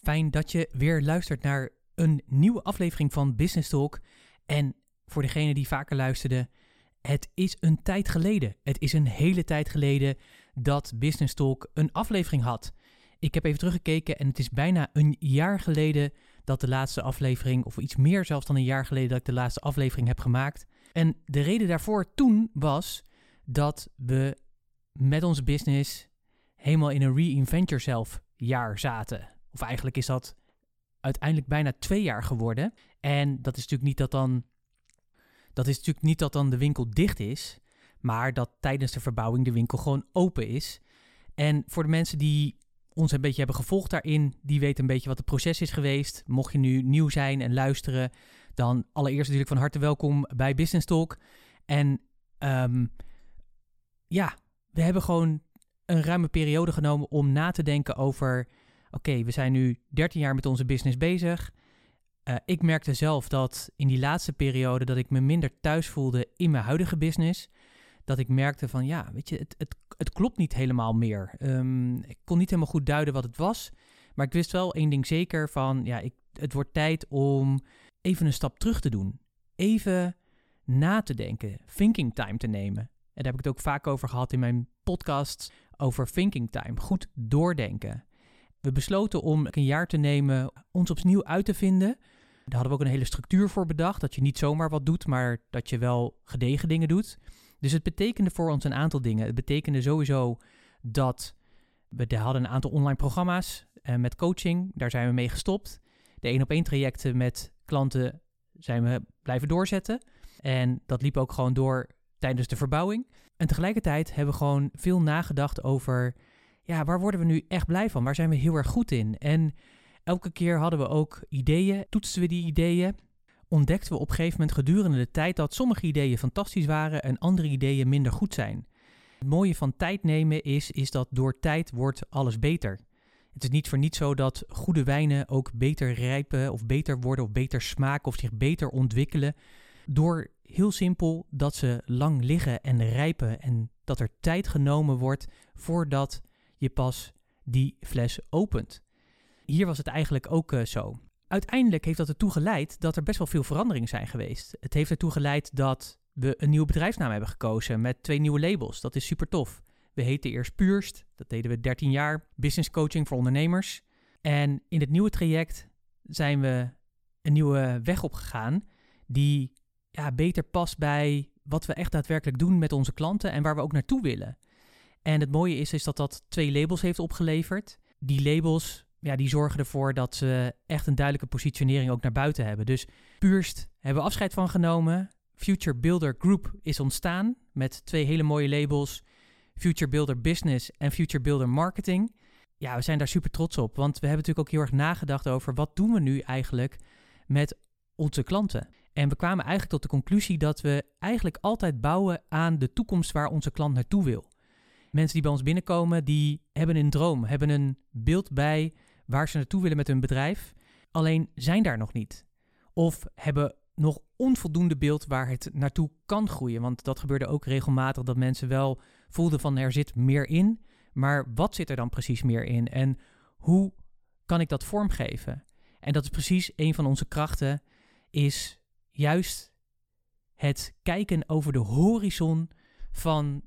Fijn dat je weer luistert naar een nieuwe aflevering van Business Talk. En voor degenen die vaker luisterden, het is een tijd geleden. Het is een hele tijd geleden dat Business Talk een aflevering had. Ik heb even teruggekeken en het is bijna een jaar geleden dat de laatste aflevering, of iets meer zelfs dan een jaar geleden dat ik de laatste aflevering heb gemaakt. En de reden daarvoor toen was dat we met onze business helemaal in een Reinvent Yourself jaar zaten. Of eigenlijk is dat uiteindelijk bijna 2 jaar geworden. En dat is natuurlijk niet dat dan de winkel dicht is, maar dat tijdens de verbouwing de winkel gewoon open is. En voor de mensen die ons een beetje hebben gevolgd daarin, die weten een beetje wat het proces is geweest. Mocht je nu nieuw zijn en luisteren, dan allereerst natuurlijk van harte welkom bij Business Talk. En we hebben gewoon een ruime periode genomen om na te denken over, oké, we zijn nu 13 jaar met onze business bezig. Ik merkte zelf dat in die laatste periode dat ik me minder thuis voelde in mijn huidige business. Dat ik merkte van, ja, weet je, het klopt niet helemaal meer. Ik kon niet helemaal goed duiden wat het was. Maar ik wist wel één ding zeker van, ja, het wordt tijd om even een stap terug te doen. Even na te denken, thinking time te nemen. En daar heb ik het ook vaak over gehad in mijn podcast over thinking time. Goed doordenken. We besloten om een jaar te nemen, ons opnieuw uit te vinden. Daar hadden we ook een hele structuur voor bedacht. Dat je niet zomaar wat doet, maar dat je wel gedegen dingen doet. Dus het betekende voor ons een aantal dingen. Het betekende sowieso dat we hadden een aantal online programma's met coaching. Daar zijn we mee gestopt. De 1-op-1 trajecten met klanten zijn we blijven doorzetten. En dat liep ook gewoon door tijdens de verbouwing. En tegelijkertijd hebben we gewoon veel nagedacht over, ja, waar worden we nu echt blij van? Waar zijn we heel erg goed in? En elke keer hadden we ook ideeën, toetsten we die ideeën. Ontdekten we op een gegeven moment gedurende de tijd dat sommige ideeën fantastisch waren en andere ideeën minder goed zijn. Het mooie van tijd nemen is dat door tijd wordt alles beter. Het is niet voor niets zo dat goede wijnen ook beter rijpen of beter worden of beter smaken of zich beter ontwikkelen. Door heel simpel dat ze lang liggen en rijpen en dat er tijd genomen wordt voordat je pas die fles opent. Hier was het eigenlijk ook zo. Uiteindelijk heeft dat ertoe geleid dat er best wel veel veranderingen zijn geweest. Het heeft ertoe geleid dat we een nieuwe bedrijfsnaam hebben gekozen met 2 nieuwe labels. Dat is super tof. We heten eerst Purst, dat deden we 13 jaar, business coaching voor ondernemers. En in het nieuwe traject zijn we een nieuwe weg opgegaan die beter past bij wat we echt daadwerkelijk doen met onze klanten en waar we ook naartoe willen. En het mooie is dat 2 labels heeft opgeleverd. Die labels, die zorgen ervoor dat ze echt een duidelijke positionering ook naar buiten hebben. Dus Purst hebben we afscheid van genomen. Future Builder Group is ontstaan met 2 hele mooie labels. Future Builder Business en Future Builder Marketing. Ja, we zijn daar super trots op, want we hebben natuurlijk ook heel erg nagedacht over wat doen we nu eigenlijk met onze klanten. En we kwamen eigenlijk tot de conclusie dat we eigenlijk altijd bouwen aan de toekomst waar onze klant naartoe wil. Mensen die bij ons binnenkomen, die hebben een droom, hebben een beeld bij waar ze naartoe willen met hun bedrijf, alleen zijn daar nog niet. Of hebben nog onvoldoende beeld waar het naartoe kan groeien. Want dat gebeurde ook regelmatig dat mensen wel voelden van er zit meer in, maar wat zit er dan precies meer in? En hoe kan ik dat vormgeven? En dat is precies een van onze krachten, is juist het kijken over de horizon van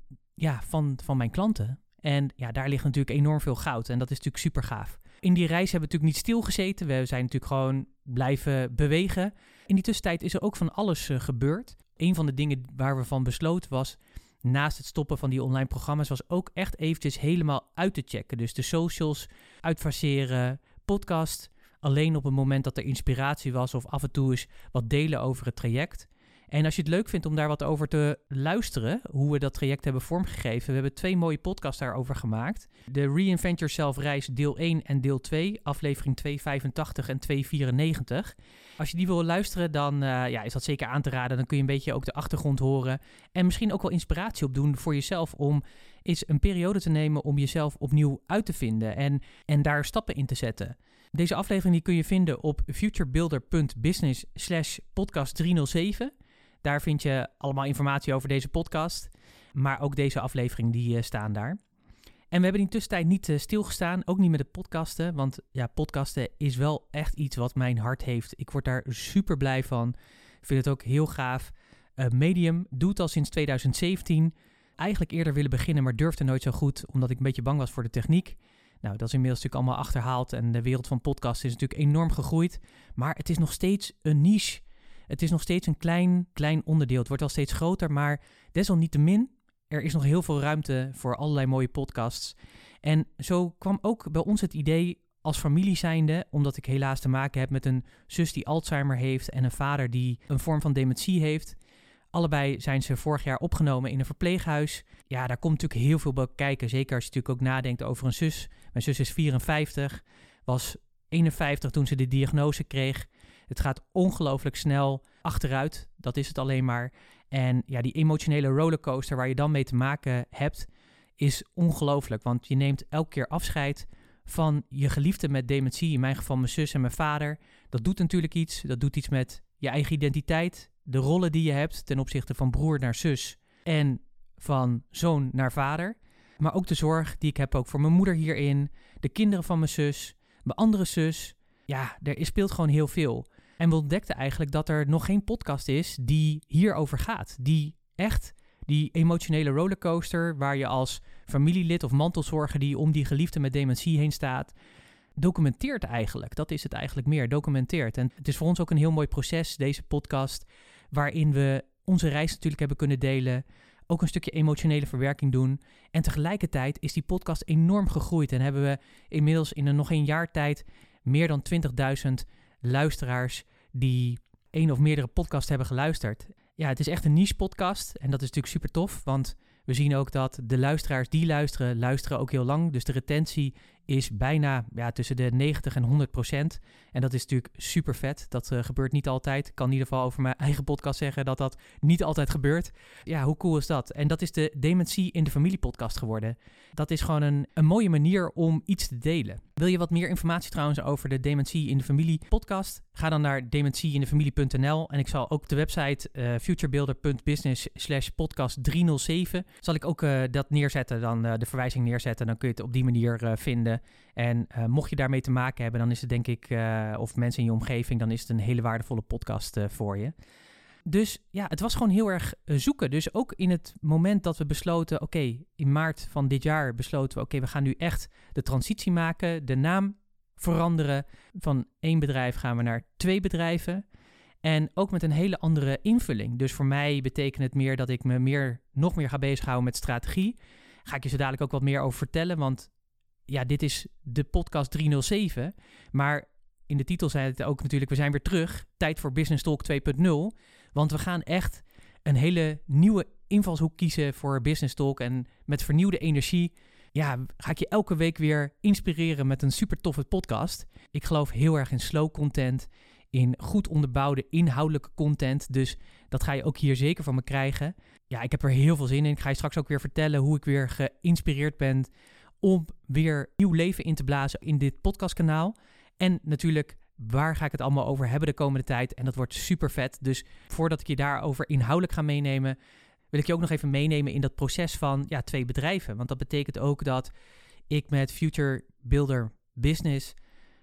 mijn klanten. En daar ligt natuurlijk enorm veel goud en dat is natuurlijk super gaaf. In die reis hebben we natuurlijk niet stilgezeten. We zijn natuurlijk gewoon blijven bewegen. In die tussentijd is er ook van alles gebeurd. Een van de dingen waar we van besloten was, naast het stoppen van die online programma's, was ook echt eventjes helemaal uit te checken. Dus de socials uitfaseren, podcast alleen op het moment dat er inspiratie was of af en toe eens wat delen over het traject. En als je het leuk vindt om daar wat over te luisteren, hoe we dat traject hebben vormgegeven, we hebben 2 mooie podcasts daarover gemaakt. De Reinvent Yourself reis deel 1 en deel 2, aflevering 285 en 294. Als je die wil luisteren, dan is dat zeker aan te raden. Dan kun je een beetje ook de achtergrond horen en misschien ook wel inspiratie opdoen voor jezelf om eens een periode te nemen om jezelf opnieuw uit te vinden en daar stappen in te zetten. Deze aflevering die kun je vinden op futurebuilder.business/podcast 307. Daar vind je allemaal informatie over deze podcast, maar ook deze aflevering die staan daar. En we hebben in de tussentijd niet stilgestaan, ook niet met de podcasten. Want ja, podcasten is wel echt iets wat mijn hart heeft. Ik word daar super blij van. Ik vind het ook heel gaaf. Medium doet al sinds 2017. Eigenlijk eerder willen beginnen, maar durfde nooit zo goed, omdat ik een beetje bang was voor de techniek. Nou, dat is inmiddels natuurlijk allemaal achterhaald en de wereld van podcasts is natuurlijk enorm gegroeid. Maar het is nog steeds een niche. Het is nog steeds een klein onderdeel. Het wordt al steeds groter, maar desalniettemin, er is nog heel veel ruimte voor allerlei mooie podcasts. En zo kwam ook bij ons het idee als familie zijnde, omdat ik helaas te maken heb met een zus die Alzheimer heeft en een vader die een vorm van dementie heeft. Allebei zijn ze vorig jaar opgenomen in een verpleeghuis. Ja, daar komt natuurlijk heel veel bij kijken. Zeker als je natuurlijk ook nadenkt over een zus. Mijn zus is 54, was 51 toen ze de diagnose kreeg. Het gaat ongelooflijk snel achteruit. Dat is het alleen maar. En ja, die emotionele rollercoaster waar je dan mee te maken hebt, is ongelooflijk. Want je neemt elke keer afscheid van je geliefde met dementie. In mijn geval mijn zus en mijn vader. Dat doet natuurlijk iets. Dat doet iets met je eigen identiteit. De rollen die je hebt ten opzichte van broer naar zus en van zoon naar vader. Maar ook de zorg die ik heb ook voor mijn moeder hierin, de kinderen van mijn zus, mijn andere zus. Ja, er speelt gewoon heel veel. En we ontdekten eigenlijk dat er nog geen podcast is die hierover gaat. Die echt die emotionele rollercoaster waar je als familielid of mantelzorger die om die geliefde met dementie heen staat, documenteert eigenlijk. Dat is het eigenlijk meer, documenteert. En het is voor ons ook een heel mooi proces, deze podcast, waarin we onze reis natuurlijk hebben kunnen delen, ook een stukje emotionele verwerking doen. En tegelijkertijd is die podcast enorm gegroeid en hebben we inmiddels in nog een jaar tijd meer dan 20.000 luisteraars die 1 of meerdere podcasts hebben geluisterd. Ja, het is echt een niche podcast en dat is natuurlijk super tof, want we zien ook dat de luisteraars die luisteren ook heel lang. Dus de retentie is bijna tussen de 90 en 100%. En dat is natuurlijk super vet. Dat gebeurt niet altijd. Ik kan in ieder geval over mijn eigen podcast zeggen dat dat niet altijd gebeurt. Ja, hoe cool is dat? En dat is de Dementie in de Familie podcast geworden. Dat is gewoon een mooie manier om iets te delen. Wil je wat meer informatie trouwens over de Dementie in de Familie podcast? Ga dan naar dementieindefamilie.nl en ik zal ook op de website futurebuilder.business/podcast 307 zal ik ook dat neerzetten, dan de verwijzing neerzetten. Dan kun je het op die manier vinden. En mocht je daarmee te maken hebben, dan is het denk ik, of mensen in je omgeving, dan is het een hele waardevolle podcast voor je. Dus ja, het was gewoon heel erg zoeken. Dus ook in het moment dat we besloten, in maart van dit jaar besloten we, we gaan nu echt de transitie maken, de naam veranderen. Van 1 bedrijf gaan we naar 2 bedrijven. En ook met een hele andere invulling. Dus voor mij betekent het meer dat ik me nog meer ga bezighouden met strategie. Ga ik je zo dadelijk ook wat meer over vertellen, want ja, dit is de podcast 307. Maar in de titel zei het ook natuurlijk, we zijn weer terug. Tijd voor Business Talk 2.0. Want we gaan echt een hele nieuwe invalshoek kiezen voor Business Talk. En met vernieuwde energie ga ik je elke week weer inspireren met een super toffe podcast. Ik geloof heel erg in slow content, in goed onderbouwde inhoudelijke content. Dus dat ga je ook hier zeker van me krijgen. Ja, ik heb er heel veel zin in. Ik ga je straks ook weer vertellen hoe ik weer geïnspireerd ben om weer nieuw leven in te blazen in dit podcastkanaal. En natuurlijk, waar ga ik het allemaal over hebben de komende tijd? En dat wordt super vet. Dus voordat ik je daarover inhoudelijk ga meenemen, wil ik je ook nog even meenemen in dat proces van 2 bedrijven. Want dat betekent ook dat ik met Future Builder Business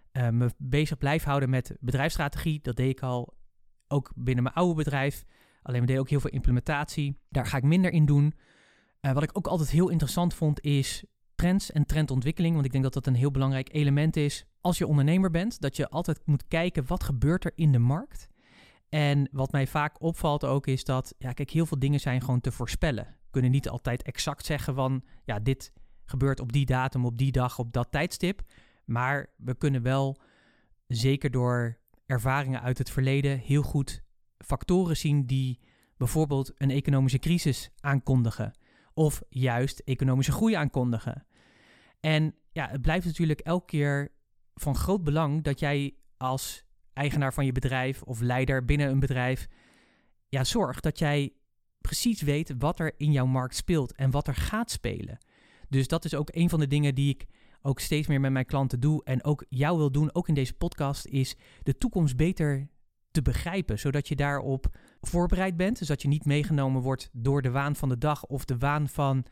me bezig blijf houden met bedrijfsstrategie. Dat deed ik al ook binnen mijn oude bedrijf. Alleen we deden ook heel veel implementatie. Daar ga ik minder in doen. Wat ik ook altijd heel interessant vond is trends en trendontwikkeling. Want ik denk dat dat een heel belangrijk element is als je ondernemer bent. Dat je altijd moet kijken wat gebeurt er in de markt. En wat mij vaak opvalt ook is dat, heel veel dingen zijn gewoon te voorspellen. We kunnen niet altijd exact zeggen van, dit gebeurt op die datum, op die dag, op dat tijdstip. Maar we kunnen wel, zeker door ervaringen uit het verleden, heel goed factoren zien die bijvoorbeeld een economische crisis aankondigen. Of juist economische groei aankondigen. En het blijft natuurlijk elke keer van groot belang dat jij als eigenaar van je bedrijf of leider binnen een bedrijf zorgt dat jij precies weet wat er in jouw markt speelt en wat er gaat spelen. Dus dat is ook een van de dingen die ik ook steeds meer met mijn klanten doe en ook jou wil doen, ook in deze podcast, is de toekomst beter te begrijpen, zodat je daarop voorbereid bent. Dus dat je niet meegenomen wordt door de waan van de dag of de waan van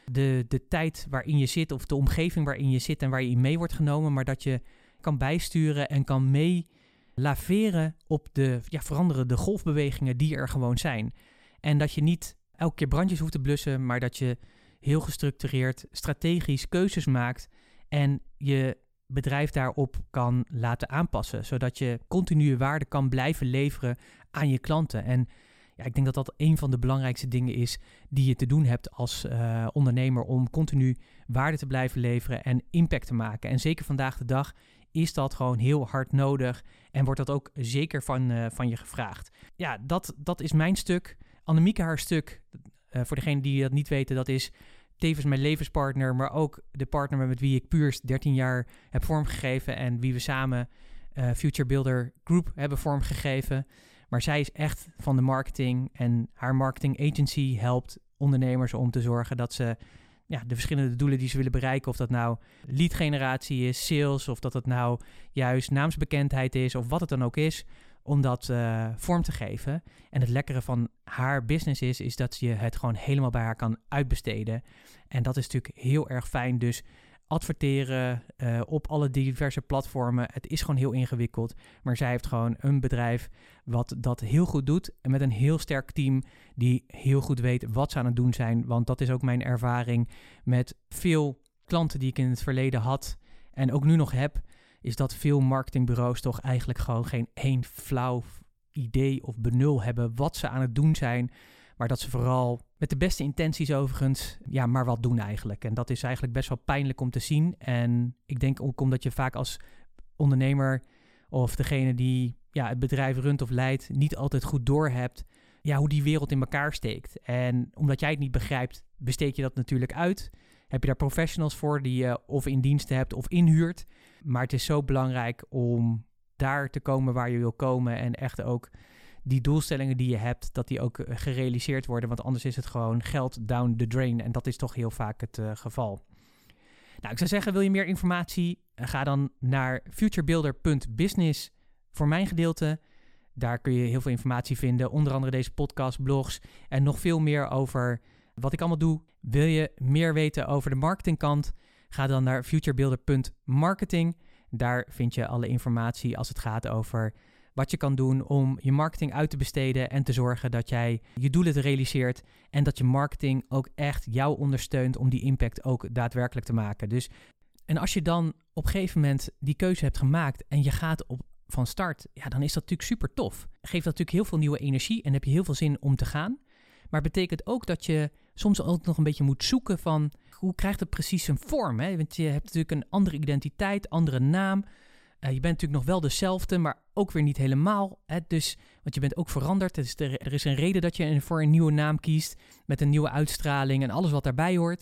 de tijd waarin je zit of de omgeving waarin je zit en waar je in mee wordt genomen, maar dat je kan bijsturen en kan mee laveren op de veranderende golfbewegingen die er gewoon zijn. En dat je niet elke keer brandjes hoeft te blussen, maar dat je heel gestructureerd, strategisch keuzes maakt en je bedrijf daarop kan laten aanpassen, zodat je continue waarde kan blijven leveren aan je klanten. En ja, ik denk dat dat een van de belangrijkste dingen is die je te doen hebt als ondernemer om continu waarde te blijven leveren en impact te maken. En zeker vandaag de dag is dat gewoon heel hard nodig en wordt dat ook zeker van je gevraagd. Ja, dat is mijn stuk. Annemieke haar stuk, voor degenen die dat niet weten, dat is tevens mijn levenspartner, maar ook de partner met wie ik Puurs 13 jaar heb vormgegeven en wie we samen Future Builder Group hebben vormgegeven. Maar zij is echt van de marketing en haar marketing agency helpt ondernemers om te zorgen dat ze de verschillende doelen die ze willen bereiken, of dat nou lead generatie is, sales, of dat het nou juist naamsbekendheid is, of wat het dan ook is, om dat vorm te geven. En het lekkere van haar business is dat je het gewoon helemaal bij haar kan uitbesteden. En dat is natuurlijk heel erg fijn. Dus adverteren op alle diverse platformen. Het is gewoon heel ingewikkeld. Maar zij heeft gewoon een bedrijf wat dat heel goed doet. En met een heel sterk team die heel goed weet wat ze aan het doen zijn. Want dat is ook mijn ervaring met veel klanten die ik in het verleden had en ook nu nog heb, is dat veel marketingbureaus toch eigenlijk gewoon geen één flauw idee of benul hebben wat ze aan het doen zijn. Maar dat ze vooral met de beste intenties overigens, maar wat doen eigenlijk. En dat is eigenlijk best wel pijnlijk om te zien. En ik denk ook omdat je vaak als ondernemer of degene die het bedrijf runt of leidt, niet altijd goed doorhebt hoe die wereld in elkaar steekt. En omdat jij het niet begrijpt, besteed je dat natuurlijk uit. Heb je daar professionals voor die je of in dienst hebt of inhuurt. Maar het is zo belangrijk om daar te komen waar je wil komen en echt ook die doelstellingen die je hebt, dat die ook gerealiseerd worden. Want anders is het gewoon geld down the drain. En dat is toch heel vaak het geval. Nou, ik zou zeggen, wil je meer informatie? Ga dan naar futurebuilder.business voor mijn gedeelte. Daar kun je heel veel informatie vinden. Onder andere deze podcast, blogs en nog veel meer over wat ik allemaal doe. Wil je meer weten over de marketingkant? Ga dan naar futurebuilder.marketing. Daar vind je alle informatie als het gaat over wat je kan doen om je marketing uit te besteden en te zorgen dat jij je doelen realiseert en dat je marketing ook echt jou ondersteunt om die impact ook daadwerkelijk te maken. En als je dan op een gegeven moment die keuze hebt gemaakt en je gaat van start, dan is dat natuurlijk super tof. Geeft dat natuurlijk heel veel nieuwe energie en heb je heel veel zin om te gaan. Maar het betekent ook dat je soms ook nog een beetje moet zoeken van hoe krijgt het precies een vorm? Hè? Want je hebt natuurlijk een andere identiteit, andere naam. Je bent natuurlijk nog wel dezelfde, maar ook weer niet helemaal. Hè? Want je bent ook veranderd. Er is een reden dat je voor een nieuwe naam kiest met een nieuwe uitstraling en alles wat daarbij hoort.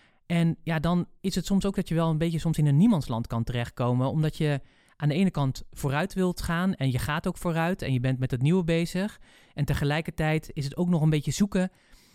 En dan is het soms ook dat je wel een beetje soms in een niemandsland kan terechtkomen, omdat je aan de ene kant vooruit wilt gaan en je gaat ook vooruit en je bent met het nieuwe bezig. En tegelijkertijd is het ook nog een beetje zoeken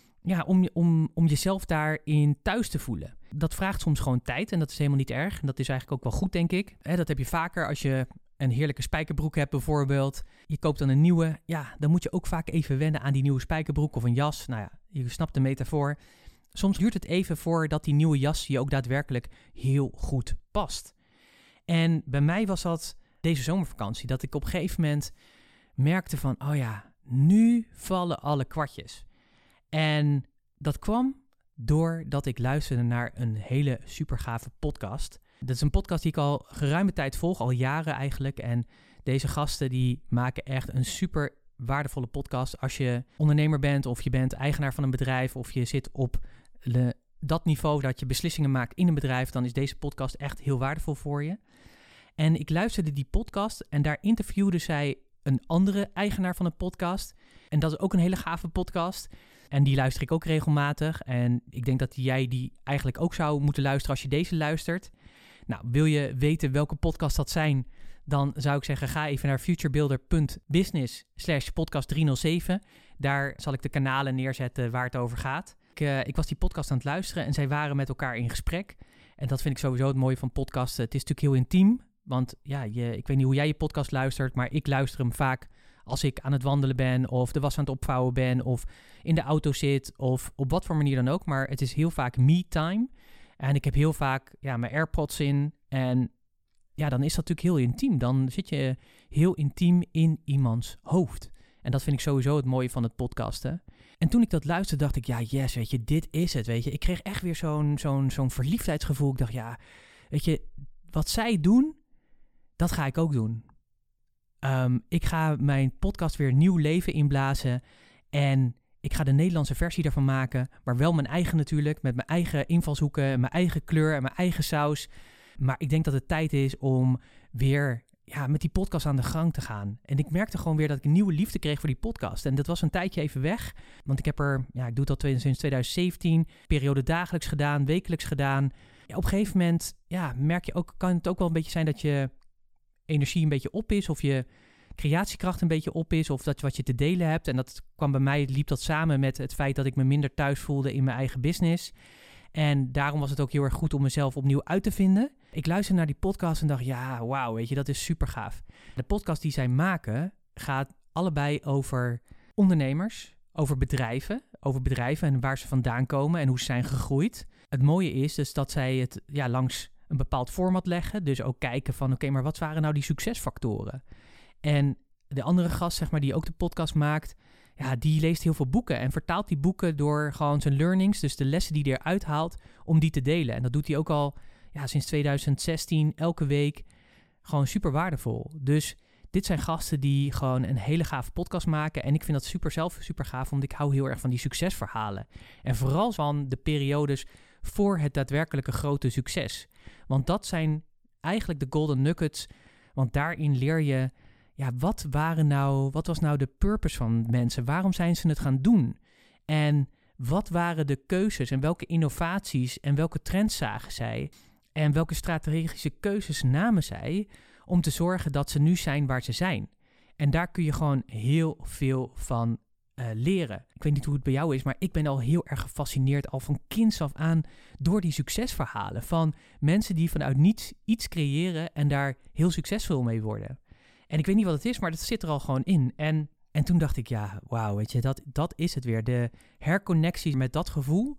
om jezelf daarin thuis te voelen. Dat vraagt soms gewoon tijd en dat is helemaal niet erg. En dat is eigenlijk ook wel goed, denk ik. Dat heb je vaker als je een heerlijke spijkerbroek hebt bijvoorbeeld. Je koopt dan een nieuwe. Dan moet je ook vaak even wennen aan die nieuwe spijkerbroek of een jas. Je snapt de metafoor. Soms duurt het even voordat die nieuwe jas je ook daadwerkelijk heel goed past. En bij mij was dat deze zomervakantie, dat ik op een gegeven moment merkte van, nu vallen alle kwartjes. En dat kwam doordat ik luisterde naar een hele super gave podcast. Dat is een podcast die ik al geruime tijd volg, al jaren eigenlijk. En deze gasten die maken echt een super waardevolle podcast. Als je ondernemer bent of je bent eigenaar van een bedrijf of je zit op dat niveau dat je beslissingen maakt in een bedrijf, dan is deze podcast echt heel waardevol voor je. En ik luisterde die podcast en daar interviewde zij een andere eigenaar van een podcast. En dat is ook een hele gave podcast. En die luister ik ook regelmatig. En ik denk dat jij die eigenlijk ook zou moeten luisteren als je deze luistert. Nou, wil je weten welke podcast dat zijn? Dan zou ik zeggen, ga even naar futurebuilder.business/podcast 307. Daar zal ik de kanalen neerzetten waar het over gaat. Ik was die podcast aan het luisteren en zij waren met elkaar in gesprek. En dat vind ik sowieso het mooie van podcasten. Het is natuurlijk heel intiem. Want ik weet niet hoe jij je podcast luistert, maar ik luister hem vaak als ik aan het wandelen ben of de was aan het opvouwen ben of in de auto zit of op wat voor manier dan ook. Maar het is heel vaak me-time. En ik heb heel vaak mijn AirPods in en ja, dan is dat natuurlijk heel intiem. Dan zit je heel intiem in iemands hoofd. En dat vind ik sowieso het mooie van het podcasten. En toen ik dat luisterde, dacht ik, ja, yes, weet je, dit is het, weet je. Ik kreeg echt weer zo'n verliefdheidsgevoel. Ik dacht, ja, weet je, wat zij doen, dat ga ik ook doen. Ik ga mijn podcast weer nieuw leven inblazen. En ik ga de Nederlandse versie daarvan maken. Maar wel mijn eigen natuurlijk, met mijn eigen invalshoeken, mijn eigen kleur en mijn eigen saus. Maar ik denk dat het tijd is om weer met die podcast aan de gang te gaan. En ik merkte gewoon weer dat ik een nieuwe liefde kreeg voor die podcast. En dat was een tijdje even weg. Want ik heb ik doe het al sinds 2017. Periode dagelijks gedaan, wekelijks gedaan. Ja, op een gegeven moment merk je ook, kan het ook wel een beetje zijn dat je energie een beetje op is. Of je creatiekracht een beetje op is. Of dat wat je te delen hebt. En dat kwam bij mij, liep dat samen met het feit dat ik me minder thuis voelde in mijn eigen business. En daarom was het ook heel erg goed om mezelf opnieuw uit te vinden. Ik luisterde naar die podcast en dacht, ja, wauw, weet je, dat is super gaaf. De podcast die zij maken gaat allebei over ondernemers, over bedrijven en waar ze vandaan komen en hoe ze zijn gegroeid. Het mooie is dus dat zij het langs een bepaald format leggen. Dus ook kijken van, oké, maar wat waren nou die succesfactoren? En de andere gast, zeg maar, die ook de podcast maakt, die leest heel veel boeken en vertaalt die boeken door gewoon zijn learnings, dus de lessen die hij eruit haalt, om die te delen. En dat doet hij ook al sinds 2016, elke week, gewoon super waardevol. Dus dit zijn gasten die gewoon een hele gave podcast maken. En ik vind dat zelf super gaaf, want ik hou heel erg van die succesverhalen. En vooral van de periodes voor het daadwerkelijke grote succes. Want dat zijn eigenlijk de golden nuggets, want daarin leer je, wat was nou de purpose van mensen? Waarom zijn ze het gaan doen? En wat waren de keuzes en welke innovaties en welke trends zagen zij? En welke strategische keuzes namen zij om te zorgen dat ze nu zijn waar ze zijn? En daar kun je gewoon heel veel van leren. Ik weet niet hoe het bij jou is, maar ik ben al heel erg gefascineerd al van kinds af aan door die succesverhalen van mensen die vanuit niets iets creëren en daar heel succesvol mee worden. En ik weet niet wat het is, maar dat zit er al gewoon in. En toen dacht ik, wauw, weet je, dat is het weer. De herconnectie met dat gevoel.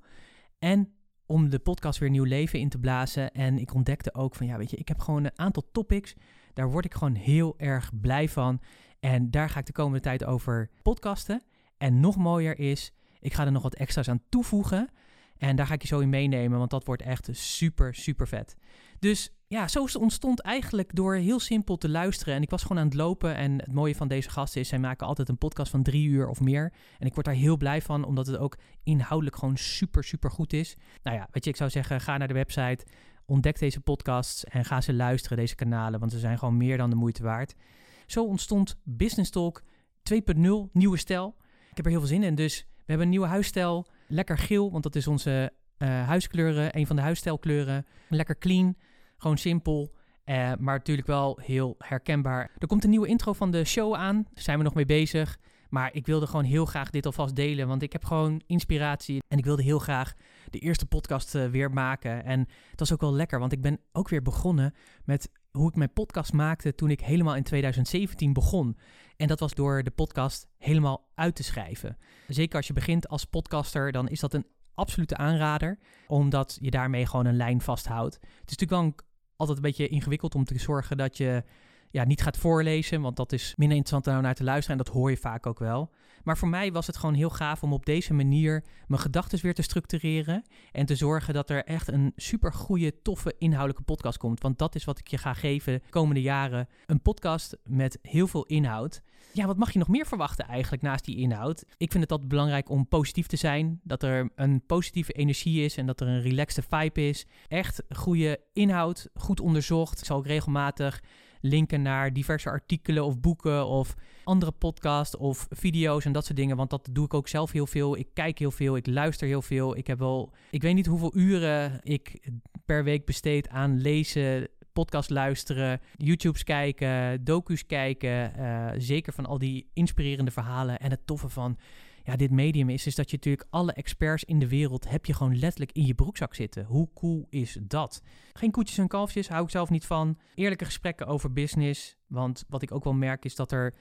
En om de podcast weer nieuw leven in te blazen. En ik ontdekte ook van, weet je, ik heb gewoon een aantal topics. Daar word ik gewoon heel erg blij van. En daar ga ik de komende tijd over podcasten. En nog mooier is, ik ga er nog wat extra's aan toevoegen. En daar ga ik je zo in meenemen, want dat wordt echt super, super vet. Dus zo ontstond eigenlijk door heel simpel te luisteren. En ik was gewoon aan het lopen. En het mooie van deze gasten is, zij maken altijd een podcast van 3 uur of meer. En ik word daar heel blij van, omdat het ook inhoudelijk gewoon super, super goed is. Weet je, ik zou zeggen, ga naar de website, ontdek deze podcasts en ga ze luisteren, deze kanalen. Want ze zijn gewoon meer dan de moeite waard. Zo ontstond Business Talk 2.0, nieuwe stijl. Ik heb er heel veel zin in, dus we hebben een nieuwe huisstijl. Lekker geel, want dat is onze huiskleuren, een van de huisstijlkleuren. Lekker clean, gewoon simpel, maar natuurlijk wel heel herkenbaar. Er komt een nieuwe intro van de show aan, daar zijn we nog mee bezig. Maar ik wilde gewoon heel graag dit alvast delen, want ik heb gewoon inspiratie. En ik wilde heel graag de eerste podcast weer maken. En het was ook wel lekker, want ik ben ook weer begonnen met hoe ik mijn podcast maakte toen ik helemaal in 2017 begon. En dat was door de podcast helemaal uit te schrijven. Zeker als je begint als podcaster, dan is dat een absolute aanrader, omdat je daarmee gewoon een lijn vasthoudt. Het is natuurlijk wel altijd een beetje ingewikkeld om te zorgen dat je niet gaat voorlezen, want dat is minder interessant naar te luisteren en dat hoor je vaak ook wel. Maar voor mij was het gewoon heel gaaf om op deze manier mijn gedachten weer te structureren en te zorgen dat er echt een super goede, toffe, inhoudelijke podcast komt. Want dat is wat ik je ga geven de komende jaren. Een podcast met heel veel inhoud. Wat mag je nog meer verwachten eigenlijk naast die inhoud? Ik vind het altijd belangrijk om positief te zijn, dat er een positieve energie is en dat er een relaxte vibe is. Echt goede inhoud, goed onderzocht. Ik zal ook regelmatig linken naar diverse artikelen of boeken of andere podcasts of video's en dat soort dingen. Want dat doe ik ook zelf heel veel. Ik kijk heel veel, ik luister heel veel. Ik weet niet hoeveel uren ik per week besteed aan lezen, podcast luisteren, YouTubes kijken, docu's kijken. Zeker van al die inspirerende verhalen. En het toffe van dit medium is dat je natuurlijk alle experts in de wereld heb je gewoon letterlijk in je broekzak zitten. Hoe cool is dat? Geen koetjes en kalfjes, hou ik zelf niet van. Eerlijke gesprekken over business. Want wat ik ook wel merk is dat er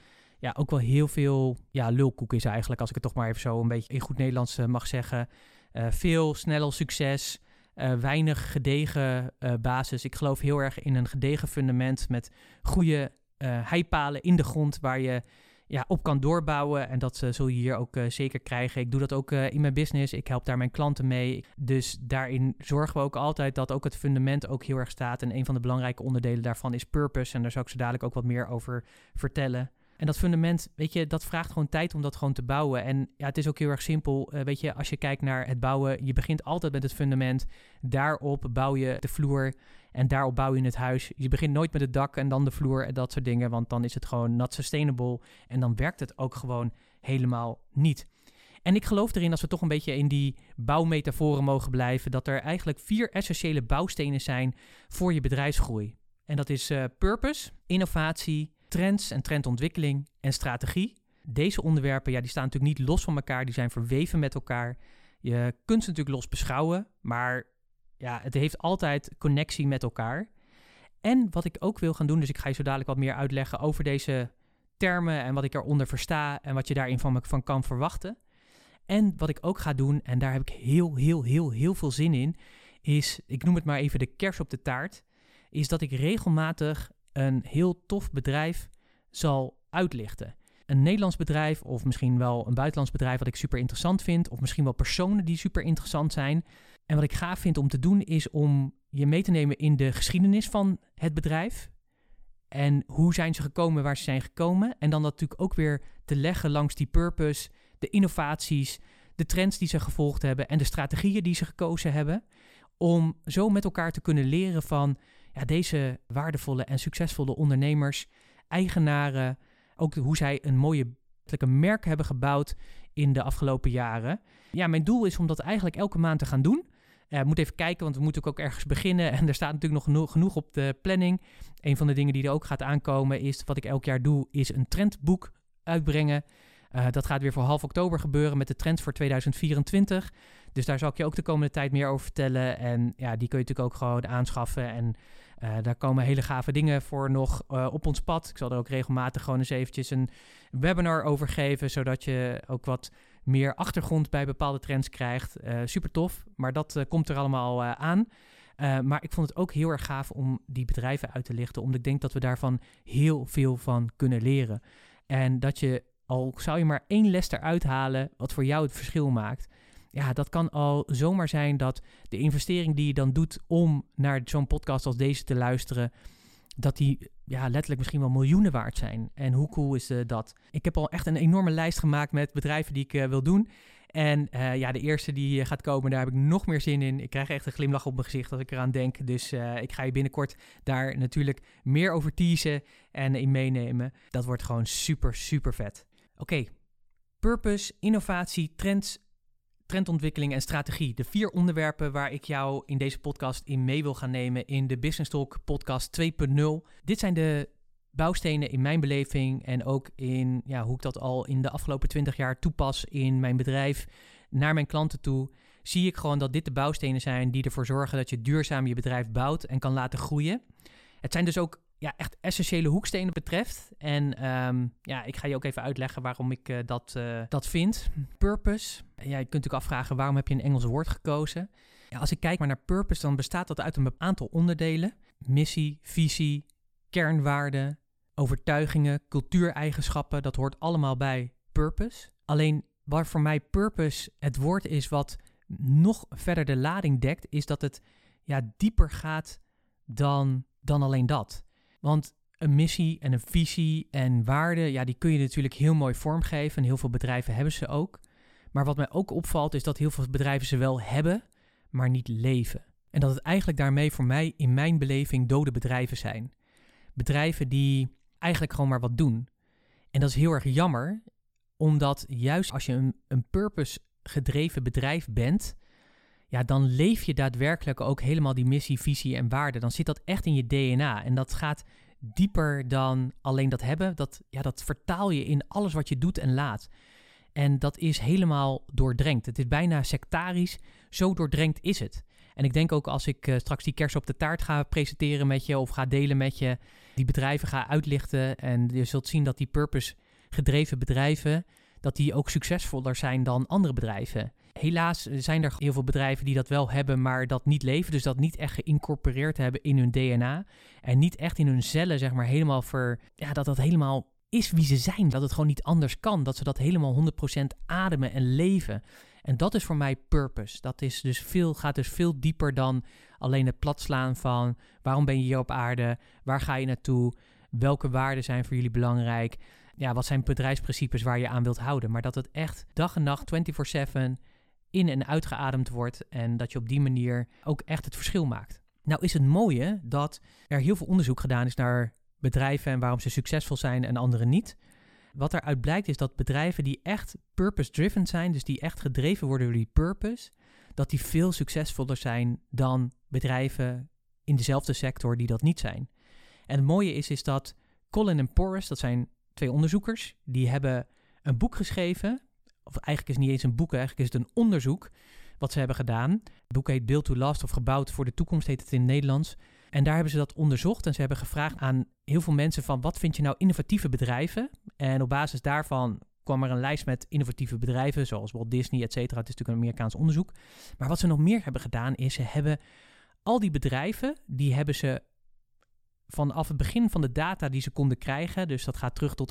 ook wel heel veel lulkoek is eigenlijk, als ik het toch maar even zo een beetje in goed Nederlands mag zeggen. Veel, snel succes, weinig gedegen basis. Ik geloof heel erg in een gedegen fundament met goede heipalen in de grond waar je op kan doorbouwen. En dat zul je hier ook zeker krijgen. Ik doe dat ook in mijn business. Ik help daar mijn klanten mee. Dus daarin zorgen we ook altijd dat ook het fundament ook heel erg staat. En een van de belangrijke onderdelen daarvan is purpose. En daar zal ik zo dadelijk ook wat meer over vertellen. En dat fundament, weet je, dat vraagt gewoon tijd om dat gewoon te bouwen. En het is ook heel erg simpel. Weet je, als je kijkt naar het bouwen, je begint altijd met het fundament. Daarop bouw je de vloer en daarop bouw je het huis. Je begint nooit met het dak en dan de vloer en dat soort dingen, want dan is het gewoon not sustainable. En dan werkt het ook gewoon helemaal niet. En ik geloof erin, als we toch een beetje in die bouwmetaforen mogen blijven, dat er eigenlijk 4 essentiële bouwstenen zijn voor je bedrijfsgroei. En dat is purpose, innovatie, trends en trendontwikkeling en strategie. Deze onderwerpen, die staan natuurlijk niet los van elkaar, die zijn verweven met elkaar. Je kunt ze natuurlijk los beschouwen, maar het heeft altijd connectie met elkaar. En wat ik ook wil gaan doen, dus ik ga je zo dadelijk wat meer uitleggen over deze termen en wat ik eronder versta en wat je daarin van kan verwachten. En wat ik ook ga doen, en daar heb ik heel veel zin in, is, ik noem het maar even de kers op de taart, is dat ik regelmatig een heel tof bedrijf zal uitlichten. Een Nederlands bedrijf of misschien wel een buitenlands bedrijf wat ik super interessant vind, of misschien wel personen die super interessant zijn. En wat ik gaaf vind om te doen is om je mee te nemen in de geschiedenis van het bedrijf. En hoe zijn ze gekomen waar ze zijn gekomen. En dan dat natuurlijk ook weer te leggen langs die purpose, de innovaties, de trends die ze gevolgd hebben en de strategieën die ze gekozen hebben. Om zo met elkaar te kunnen leren van deze waardevolle en succesvolle ondernemers, eigenaren, ook hoe zij een mooie merk hebben gebouwd in de afgelopen jaren. Mijn doel is om dat eigenlijk elke maand te gaan doen. We moeten even kijken, want we moeten ook ergens beginnen. En er staat natuurlijk nog genoeg op de planning. Een van de dingen die er ook gaat aankomen is, wat ik elk jaar doe, is een trendboek uitbrengen. Dat gaat weer voor half oktober gebeuren met de trends voor 2024. Dus daar zal ik je ook de komende tijd meer over vertellen. En die kun je natuurlijk ook gewoon aanschaffen. En daar komen hele gave dingen voor nog op ons pad. Ik zal er ook regelmatig gewoon eens eventjes een webinar over geven, zodat je ook wat meer achtergrond bij bepaalde trends krijgt. Super tof, maar dat komt er allemaal aan. Maar ik vond het ook heel erg gaaf om die bedrijven uit te lichten, omdat ik denk dat we daarvan heel veel van kunnen leren. En dat je, al zou je maar 1 les eruit halen wat voor jou het verschil maakt, dat kan al zomaar zijn dat de investering die je dan doet om naar zo'n podcast als deze te luisteren, dat die letterlijk misschien wel miljoenen waard zijn. En hoe cool is dat? Ik heb al echt een enorme lijst gemaakt met bedrijven die ik wil doen. En de eerste die gaat komen, daar heb ik nog meer zin in. Ik krijg echt een glimlach op mijn gezicht als ik eraan denk. Dus ik ga je binnenkort daar natuurlijk meer over teasen en in meenemen. Dat wordt gewoon super, super vet. Oké. Purpose, innovatie, trends, trendontwikkeling en strategie. De 4 onderwerpen waar ik jou in deze podcast in mee wil gaan nemen in de Business Talk podcast 2.0. Dit zijn de bouwstenen in mijn beleving en ook in hoe ik dat al in de afgelopen 20 jaar toepas in mijn bedrijf naar mijn klanten toe. Zie ik gewoon dat dit de bouwstenen zijn die ervoor zorgen dat je duurzaam je bedrijf bouwt en kan laten groeien. Het zijn dus ook echt essentiële hoekstenen betreft. En ik ga je ook even uitleggen waarom ik dat vind. Purpose. Je kunt natuurlijk afvragen, waarom heb je een Engels woord gekozen? Als ik kijk maar naar purpose, dan bestaat dat uit een aantal onderdelen. Missie, visie, kernwaarden, overtuigingen, cultuureigenschappen. Dat hoort allemaal bij purpose. Alleen waar voor mij purpose het woord is wat nog verder de lading dekt, is dat het dieper gaat dan alleen dat. Want een missie en een visie en waarden, die kun je natuurlijk heel mooi vormgeven. En heel veel bedrijven hebben ze ook. Maar wat mij ook opvalt is dat heel veel bedrijven ze wel hebben, maar niet leven. En dat het eigenlijk daarmee voor mij in mijn beleving dode bedrijven zijn. Bedrijven die eigenlijk gewoon maar wat doen. En dat is heel erg jammer, omdat juist als je een purpose gedreven bedrijf bent, dan leef je daadwerkelijk ook helemaal die missie, visie en waarde. Dan zit dat echt in je DNA. En dat gaat dieper dan alleen dat hebben. Dat vertaal je in alles wat je doet en laat. En dat is helemaal doordrenkt. Het is bijna sectarisch. Zo doordrenkt is het. En ik denk ook als ik straks die kers op de taart ga presenteren met je of ga delen met je, die bedrijven ga uitlichten en je zult zien dat die purpose gedreven bedrijven, dat die ook succesvoller zijn dan andere bedrijven. Helaas zijn er heel veel bedrijven die dat wel hebben, maar dat niet leven. Dus dat niet echt geïncorporeerd hebben in hun DNA. En niet echt in hun cellen, zeg maar, helemaal dat dat helemaal is wie ze zijn. Dat het gewoon niet anders kan. Dat ze dat helemaal 100% ademen en leven. En dat is voor mij purpose. Dat is dus gaat dus veel dieper dan alleen het platslaan van waarom ben je hier op aarde? Waar ga je naartoe? Welke waarden zijn voor jullie belangrijk? Ja, wat zijn bedrijfsprincipes waar je aan wilt houden? Maar dat het echt dag en nacht 24/7 in- en uitgeademd wordt en dat je op die manier ook echt het verschil maakt. Nou is het mooie dat er heel veel onderzoek gedaan is naar bedrijven en waarom ze succesvol zijn en anderen niet. Wat eruit blijkt is dat bedrijven die echt purpose-driven zijn, dus die echt gedreven worden door die purpose, dat die veel succesvoller zijn dan bedrijven in dezelfde sector die dat niet zijn. En het mooie is dat Colin en Porras, dat zijn 2 onderzoekers, die hebben een boek geschreven. Of eigenlijk is het niet eens een boek, eigenlijk is het een onderzoek wat ze hebben gedaan. Het boek heet Built to Last of Gebouwd voor de Toekomst, heet het in het Nederlands. En daar hebben ze dat onderzocht en ze hebben gevraagd aan heel veel mensen van wat vind je nou innovatieve bedrijven? En op basis daarvan kwam er een lijst met innovatieve bedrijven, zoals Walt Disney, et cetera. Het is natuurlijk een Amerikaans onderzoek. Maar wat ze nog meer hebben gedaan is, ze hebben al die bedrijven, die hebben ze vanaf het begin van de data die ze konden krijgen, dus dat gaat terug tot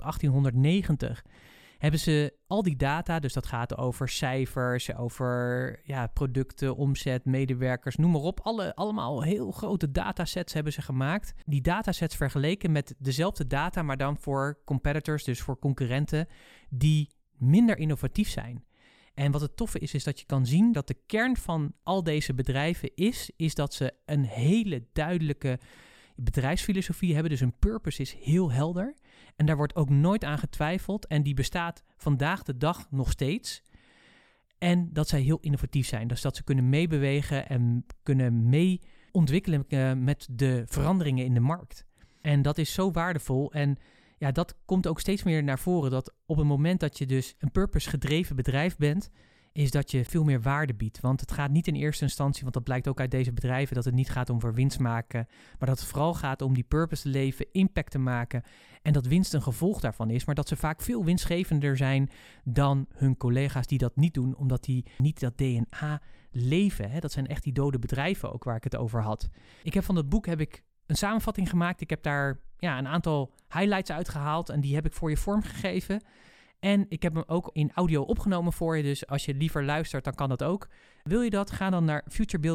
1890, hebben ze al die data, dus dat gaat over cijfers, over producten, omzet, medewerkers, noem maar op. Allemaal heel grote datasets hebben ze gemaakt. Die datasets vergeleken met dezelfde data, maar dan voor competitors, dus voor concurrenten, die minder innovatief zijn. En wat het toffe is dat je kan zien dat de kern van al deze bedrijven is dat ze een hele duidelijke bedrijfsfilosofie hebben. Dus hun purpose is heel helder. En daar wordt ook nooit aan getwijfeld. En die bestaat vandaag de dag nog steeds. En dat zij heel innovatief zijn. Dus dat ze kunnen meebewegen en kunnen mee ontwikkelen met de veranderingen in de markt. En dat is zo waardevol. En ja, dat komt ook steeds meer naar voren. Dat op het moment dat je dus een purpose-gedreven bedrijf bent, is dat je veel meer waarde biedt. Want het gaat niet in eerste instantie, want dat blijkt ook uit deze bedrijven, dat het niet gaat om voor winst maken, maar dat het vooral gaat om die purpose te leven, impact te maken en dat winst een gevolg daarvan is, maar dat ze vaak veel winstgevender zijn dan hun collega's die dat niet doen, omdat die niet dat DNA leven. Hè? Dat zijn echt die dode bedrijven ook waar ik het over had. Van dat boek heb ik een samenvatting gemaakt. Ik heb daar een aantal highlights uitgehaald en die heb ik voor je vormgegeven. En ik heb hem ook in audio opgenomen voor je, dus als je liever luistert, dan kan dat ook. Wil je dat? Ga dan naar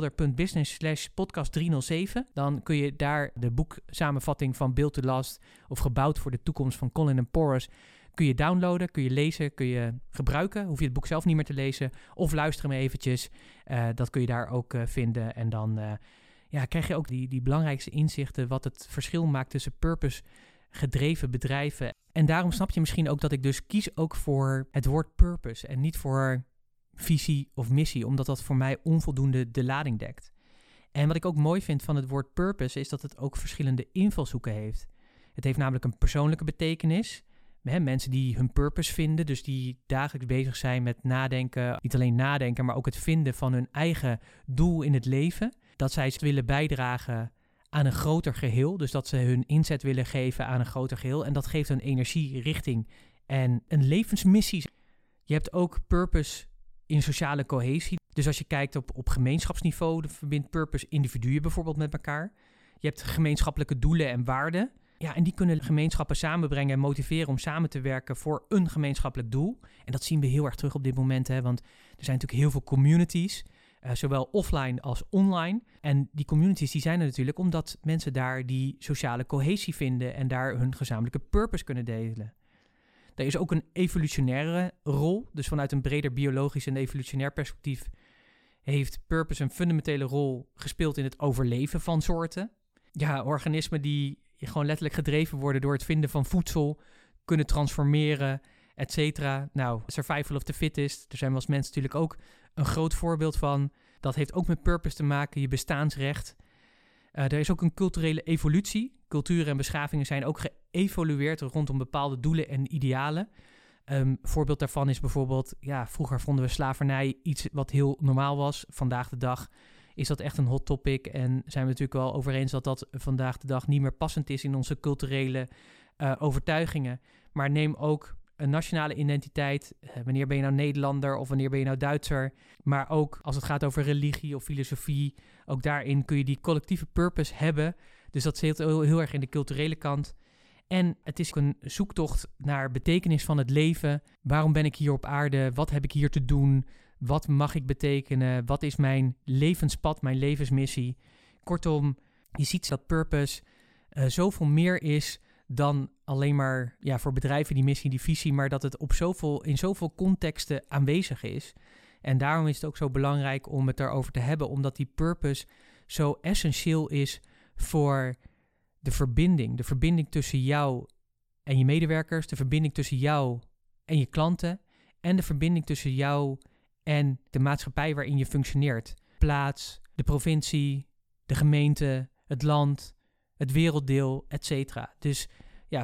futurebuilder.business/podcast307. Dan kun je daar de boeksamenvatting van Built to Last of Gebouwd voor de Toekomst van Colin en Porras kun je downloaden, kun je lezen, kun je gebruiken. Hoef je het boek zelf niet meer te lezen of luister hem eventjes. Dat kun je daar ook vinden en dan krijg je ook die belangrijkste inzichten wat het verschil maakt tussen purpose gedreven bedrijven. En daarom snap je misschien ook dat ik dus kies ook voor het woord purpose en niet voor visie of missie, omdat dat voor mij onvoldoende de lading dekt. En wat ik ook mooi vind van het woord purpose is dat het ook verschillende invalshoeken heeft. Het heeft namelijk een persoonlijke betekenis. Mensen die hun purpose vinden, dus die dagelijks bezig zijn met nadenken, niet alleen nadenken, maar ook het vinden van hun eigen doel in het leven. Dat zij willen bijdragen aan een groter geheel. Dus dat ze hun inzet willen geven aan een groter geheel. En dat geeft hun energie, richting en een levensmissie. Je hebt ook purpose in sociale cohesie. Dus als je kijkt op gemeenschapsniveau, dan verbindt purpose individuen bijvoorbeeld met elkaar. Je hebt gemeenschappelijke doelen en waarden. Ja, en die kunnen gemeenschappen samenbrengen en motiveren om samen te werken voor een gemeenschappelijk doel. En dat zien we heel erg terug op dit moment, want er zijn natuurlijk heel veel communities, zowel offline als online. En die communities die zijn er natuurlijk omdat mensen daar die sociale cohesie vinden en daar hun gezamenlijke purpose kunnen delen. Er is ook een evolutionaire rol, dus vanuit een breder biologisch en evolutionair perspectief heeft purpose een fundamentele rol gespeeld in het overleven van soorten. Ja, organismen die gewoon letterlijk gedreven worden door het vinden van voedsel, kunnen transformeren, et cetera. Nou, survival of the fittest, daar zijn we als mensen natuurlijk ook een groot voorbeeld van. Dat heeft ook met purpose te maken, je bestaansrecht. Er is ook een culturele evolutie. Culturen en beschavingen zijn ook geëvolueerd rondom bepaalde doelen en idealen. Voorbeeld daarvan is bijvoorbeeld, vroeger vonden we slavernij iets wat heel normaal was. Vandaag de dag is dat echt een hot topic en zijn we natuurlijk wel over eens dat dat vandaag de dag niet meer passend is in onze culturele overtuigingen. Maar neem ook een nationale identiteit. Wanneer ben je nou Nederlander of wanneer ben je nou Duitser? Maar ook als het gaat over religie of filosofie. Ook daarin kun je die collectieve purpose hebben. Dus dat zit heel erg in de culturele kant. En het is een zoektocht naar betekenis van het leven. Waarom ben ik hier op aarde? Wat heb ik hier te doen? Wat mag ik betekenen? Wat is mijn levenspad, mijn levensmissie? Kortom, je ziet dat purpose zoveel meer is dan alleen maar voor bedrijven die missie, die visie, maar dat het in zoveel contexten aanwezig is. En daarom is het ook zo belangrijk om het daarover te hebben, omdat die purpose zo essentieel is voor de verbinding tussen jou en je medewerkers, de verbinding tussen jou en je klanten en de verbinding tussen jou en de maatschappij waarin je functioneert. Plaats, de provincie, de gemeente, het land, het werelddeel, etc. Dus ja,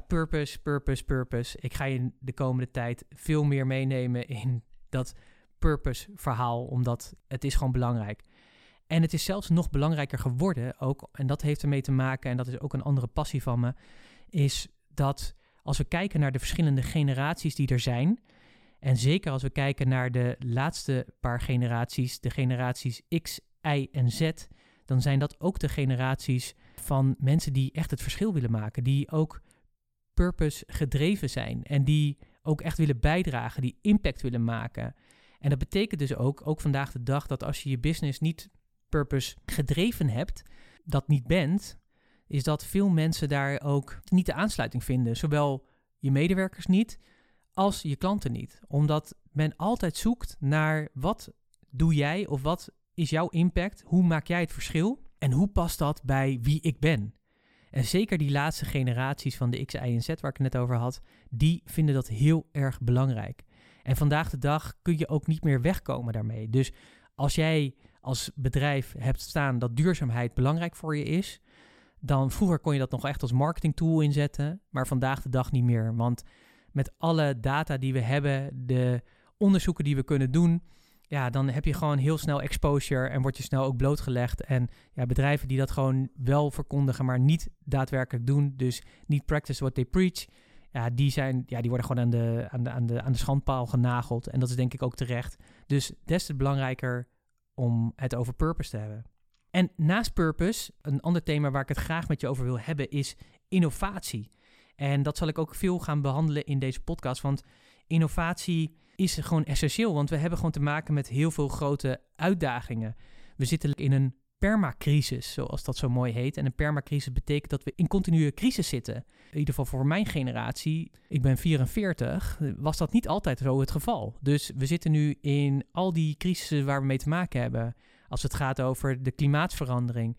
purpose. Ik ga je de komende tijd veel meer meenemen in dat purpose verhaal, omdat het is gewoon belangrijk. En het is zelfs nog belangrijker geworden ook, en dat heeft ermee te maken, en dat is ook een andere passie van me, is dat als we kijken naar de verschillende generaties die er zijn, en zeker als we kijken naar de laatste paar generaties, de generaties X, Y en Z, dan zijn dat ook de generaties van mensen die echt het verschil willen maken, die ook purpose gedreven zijn en die ook echt willen bijdragen, die impact willen maken. En dat betekent dus ook vandaag de dag, dat als je je business niet purpose gedreven hebt, dat niet bent, is dat veel mensen daar ook niet de aansluiting vinden. Zowel je medewerkers niet, als je klanten niet. Omdat men altijd zoekt naar wat doe jij of wat is jouw impact? Hoe maak jij het verschil? En hoe past dat bij wie ik ben? En zeker die laatste generaties van de X, Y en Z waar ik het net over had, die vinden dat heel erg belangrijk. En vandaag de dag kun je ook niet meer wegkomen daarmee. Dus als jij als bedrijf hebt staan dat duurzaamheid belangrijk voor je is, dan vroeger kon je dat nog echt als marketingtool inzetten, maar vandaag de dag niet meer. Want met alle data die we hebben, de onderzoeken die we kunnen doen, ja, dan heb je gewoon heel snel exposure en word je snel ook blootgelegd. En ja, bedrijven die dat gewoon wel verkondigen, maar niet daadwerkelijk doen, dus niet practice what they preach, ja, die worden gewoon aan de schandpaal genageld. En dat is denk ik ook terecht. Dus des te belangrijker om het over purpose te hebben. En naast purpose, een ander thema waar ik het graag met je over wil hebben, is innovatie. En dat zal ik ook veel gaan behandelen in deze podcast, want innovatie is gewoon essentieel, want we hebben gewoon te maken met heel veel grote uitdagingen. We zitten in een permacrisis, zoals dat zo mooi heet. En een permacrisis betekent dat we in continue crisis zitten. In ieder geval voor mijn generatie, ik ben 44, was dat niet altijd zo het geval. Dus we zitten nu in al die crisissen waar we mee te maken hebben. Als het gaat over de klimaatverandering,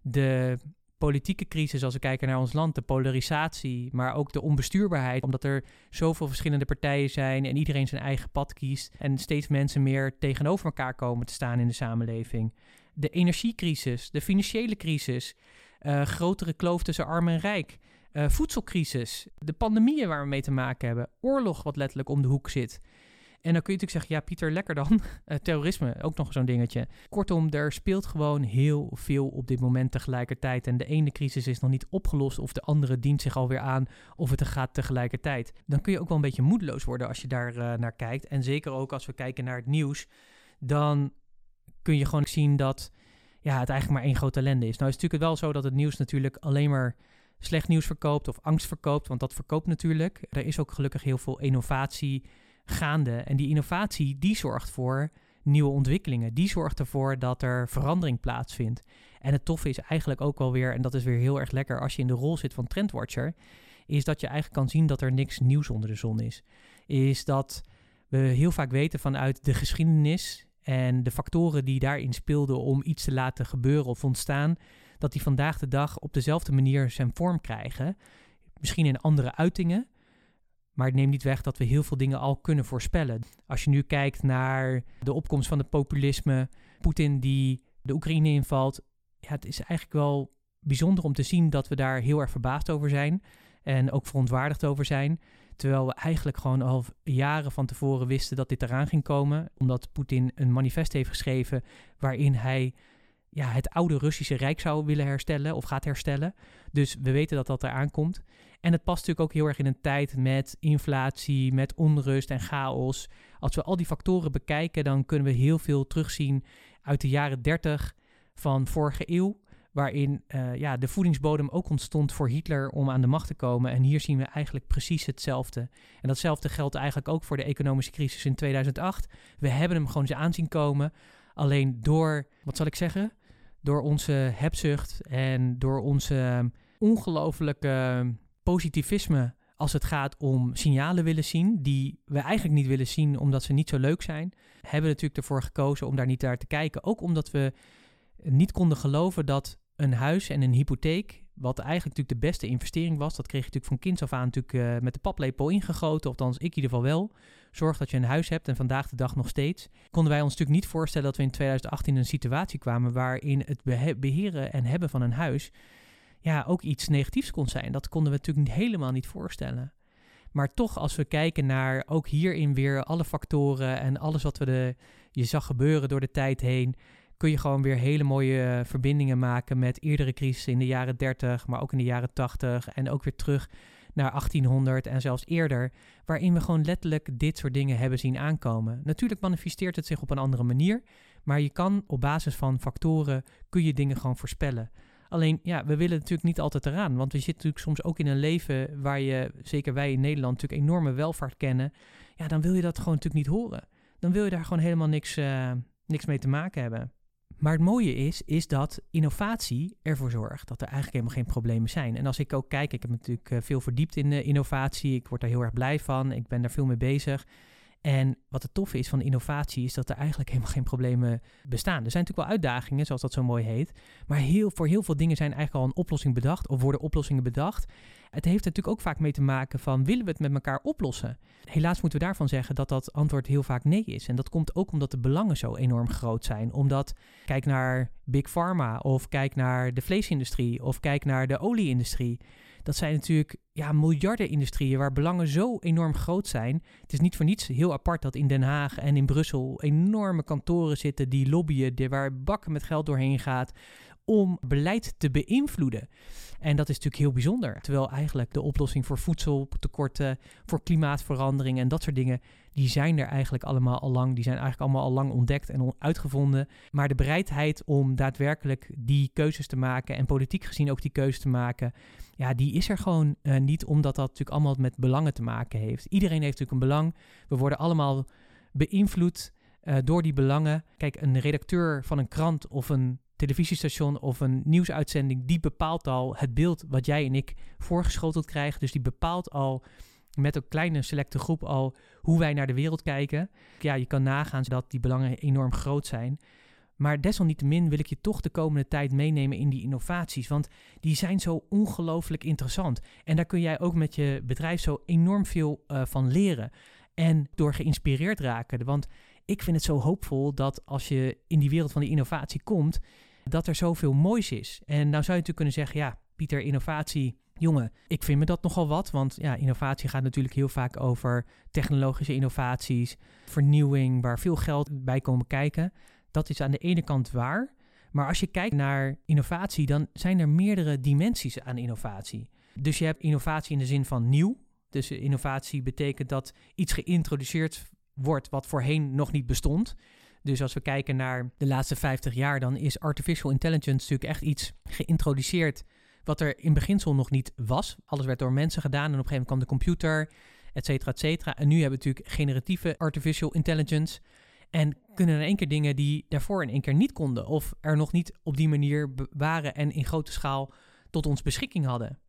de politieke crisis als we kijken naar ons land, de polarisatie, maar ook de onbestuurbaarheid, omdat er zoveel verschillende partijen zijn en iedereen zijn eigen pad kiest en steeds mensen meer tegenover elkaar komen te staan in de samenleving. De energiecrisis, de financiële crisis, grotere kloof tussen arm en rijk, voedselcrisis, de pandemieën waar we mee te maken hebben, oorlog wat letterlijk om de hoek zit. En dan kun je natuurlijk zeggen, ja Pieter, lekker dan. Terrorisme, ook nog zo'n dingetje. Kortom, er speelt gewoon heel veel op dit moment tegelijkertijd. En de ene crisis is nog niet opgelost of de andere dient zich alweer aan of het gaat tegelijkertijd. Dan kun je ook wel een beetje moedeloos worden als je daar naar kijkt. En zeker ook als we kijken naar het nieuws, dan kun je gewoon zien dat het eigenlijk maar één grote ellende is. Nou is het natuurlijk wel zo dat het nieuws natuurlijk alleen maar slecht nieuws verkoopt of angst verkoopt, want dat verkoopt natuurlijk. Er is ook gelukkig heel veel innovatie gaande. En die innovatie, die zorgt voor nieuwe ontwikkelingen. Die zorgt ervoor dat er verandering plaatsvindt. En het toffe is eigenlijk ook wel weer, en dat is weer heel erg lekker als je in de rol zit van trendwatcher, is dat je eigenlijk kan zien dat er niks nieuws onder de zon is. Is dat we heel vaak weten vanuit de geschiedenis en de factoren die daarin speelden om iets te laten gebeuren of ontstaan, dat die vandaag de dag op dezelfde manier zijn vorm krijgen. Misschien in andere uitingen, maar het neemt niet weg dat we heel veel dingen al kunnen voorspellen. Als je nu kijkt naar de opkomst van het populisme, Poetin die de Oekraïne invalt, het is eigenlijk wel bijzonder om te zien dat we daar heel erg verbaasd over zijn en ook verontwaardigd over zijn. Terwijl we eigenlijk gewoon al jaren van tevoren wisten dat dit eraan ging komen, omdat Poetin een manifest heeft geschreven waarin hij het oude Russische Rijk zou willen herstellen of gaat herstellen. Dus we weten dat dat eraan komt. En het past natuurlijk ook heel erg in een tijd met inflatie, met onrust en chaos. Als we al die factoren bekijken, dan kunnen we heel veel terugzien uit de jaren 30 van vorige eeuw. Waarin de voedingsbodem ook ontstond voor Hitler om aan de macht te komen. En hier zien we eigenlijk precies hetzelfde. En datzelfde geldt eigenlijk ook voor de economische crisis in 2008. We hebben hem gewoon aan zien komen. Alleen door, door onze hebzucht en door onze ongelofelijke positivisme als het gaat om signalen willen zien, die we eigenlijk niet willen zien omdat ze niet zo leuk zijn, hebben we natuurlijk ervoor gekozen om daar niet naar te kijken. Ook omdat we niet konden geloven dat een huis en een hypotheek, wat eigenlijk natuurlijk de beste investering was, dat kreeg je natuurlijk van kinds af aan natuurlijk met de paplepel ingegoten, althans ik in ieder geval wel. Zorg dat je een huis hebt en vandaag de dag nog steeds. Konden wij ons natuurlijk niet voorstellen dat we in 2018 in een situatie kwamen waarin het beheren en hebben van een huis ook iets negatiefs kon zijn. Dat konden we natuurlijk helemaal niet voorstellen. Maar toch, als we kijken naar ook hierin weer alle factoren en alles wat je zag gebeuren door de tijd heen, kun je gewoon weer hele mooie verbindingen maken met eerdere crisissen in de jaren 30, maar ook in de jaren 80 en ook weer terug naar 1800 en zelfs eerder, waarin we gewoon letterlijk dit soort dingen hebben zien aankomen. Natuurlijk manifesteert het zich op een andere manier, maar je kan op basis van factoren, kun je dingen gewoon voorspellen. Alleen, we willen natuurlijk niet altijd eraan, want we zitten natuurlijk soms ook in een leven waar je, zeker wij in Nederland, natuurlijk enorme welvaart kennen. Ja, dan wil je dat gewoon natuurlijk niet horen. Dan wil je daar gewoon helemaal niks mee te maken hebben. Maar het mooie is dat innovatie ervoor zorgt dat er eigenlijk helemaal geen problemen zijn. En als ik ook kijk, ik heb me natuurlijk veel verdiept in innovatie. Ik word daar heel erg blij van. Ik ben daar veel mee bezig. En wat het toffe is van innovatie is dat er eigenlijk helemaal geen problemen bestaan. Er zijn natuurlijk wel uitdagingen, zoals dat zo mooi heet. Maar voor heel veel dingen zijn eigenlijk al een oplossing bedacht of worden oplossingen bedacht. Het heeft er natuurlijk ook vaak mee te maken van, willen we het met elkaar oplossen? Helaas moeten we daarvan zeggen dat dat antwoord heel vaak nee is. En dat komt ook omdat de belangen zo enorm groot zijn. Omdat, kijk naar Big Pharma of kijk naar de vleesindustrie of kijk naar de olieindustrie. Dat zijn natuurlijk miljarden industrieën waar belangen zo enorm groot zijn. Het is niet voor niets heel apart dat in Den Haag en in Brussel enorme kantoren zitten die lobbyen, waar bakken met geld doorheen gaat om beleid te beïnvloeden. En dat is natuurlijk heel bijzonder. Terwijl eigenlijk de oplossing voor voedseltekorten, voor klimaatverandering en dat soort dingen, die zijn er eigenlijk allemaal al lang. Die zijn eigenlijk allemaal al lang ontdekt en uitgevonden. Maar de bereidheid om daadwerkelijk die keuzes te maken en politiek gezien ook die keuzes te maken, die is er gewoon niet, omdat dat natuurlijk allemaal met belangen te maken heeft. Iedereen heeft natuurlijk een belang. We worden allemaal beïnvloed door die belangen. Kijk, een redacteur van een krant of een televisiestation of een nieuwsuitzending, die bepaalt al het beeld wat jij en ik voorgeschoteld krijgen. Dus die bepaalt al met een kleine selecte groep al hoe wij naar de wereld kijken. Ja, je kan nagaan dat die belangen enorm groot zijn. Maar desalniettemin wil ik je toch de komende tijd meenemen in die innovaties. Want die zijn zo ongelooflijk interessant. En daar kun jij ook met je bedrijf zo enorm veel van leren. En door geïnspireerd raken. Want ik vind het zo hoopvol dat als je in die wereld van die innovatie komt, dat er zoveel moois is. En nou zou je natuurlijk kunnen zeggen, Pieter, innovatie, jongen, ik vind me dat nogal wat. Want innovatie gaat natuurlijk heel vaak over technologische innovaties, vernieuwing, waar veel geld bij komen kijken. Dat is aan de ene kant waar. Maar als je kijkt naar innovatie, dan zijn er meerdere dimensies aan innovatie. Dus je hebt innovatie in de zin van nieuw. Dus innovatie betekent dat iets geïntroduceerd wordt wat voorheen nog niet bestond. Dus als we kijken naar de laatste 50 jaar, dan is artificial intelligence natuurlijk echt iets geïntroduceerd wat er in beginsel nog niet was. Alles werd door mensen gedaan en op een gegeven moment kwam de computer, et cetera, et cetera. En nu hebben we natuurlijk generatieve artificial intelligence en kunnen in één keer dingen die daarvoor in één keer niet konden of er nog niet op die manier waren en in grote schaal tot ons beschikking hadden.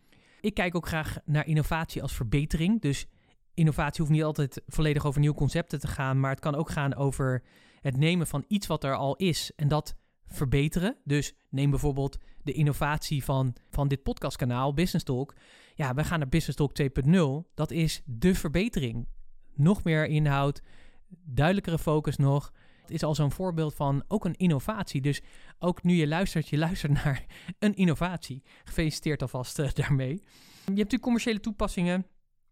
Ik kijk ook graag naar innovatie als verbetering. Dus innovatie hoeft niet altijd volledig over nieuwe concepten te gaan, maar het kan ook gaan over het nemen van iets wat er al is en dat verbeteren. Dus neem bijvoorbeeld de innovatie van dit podcastkanaal, Business Talk. Ja, we gaan naar Business Talk 2.0. Dat is de verbetering. Nog meer inhoud, duidelijkere focus nog. Het is al zo'n voorbeeld van ook een innovatie. Dus ook nu je luistert naar een innovatie. Gefeliciteerd alvast daarmee. Je hebt natuurlijk commerciële toepassingen.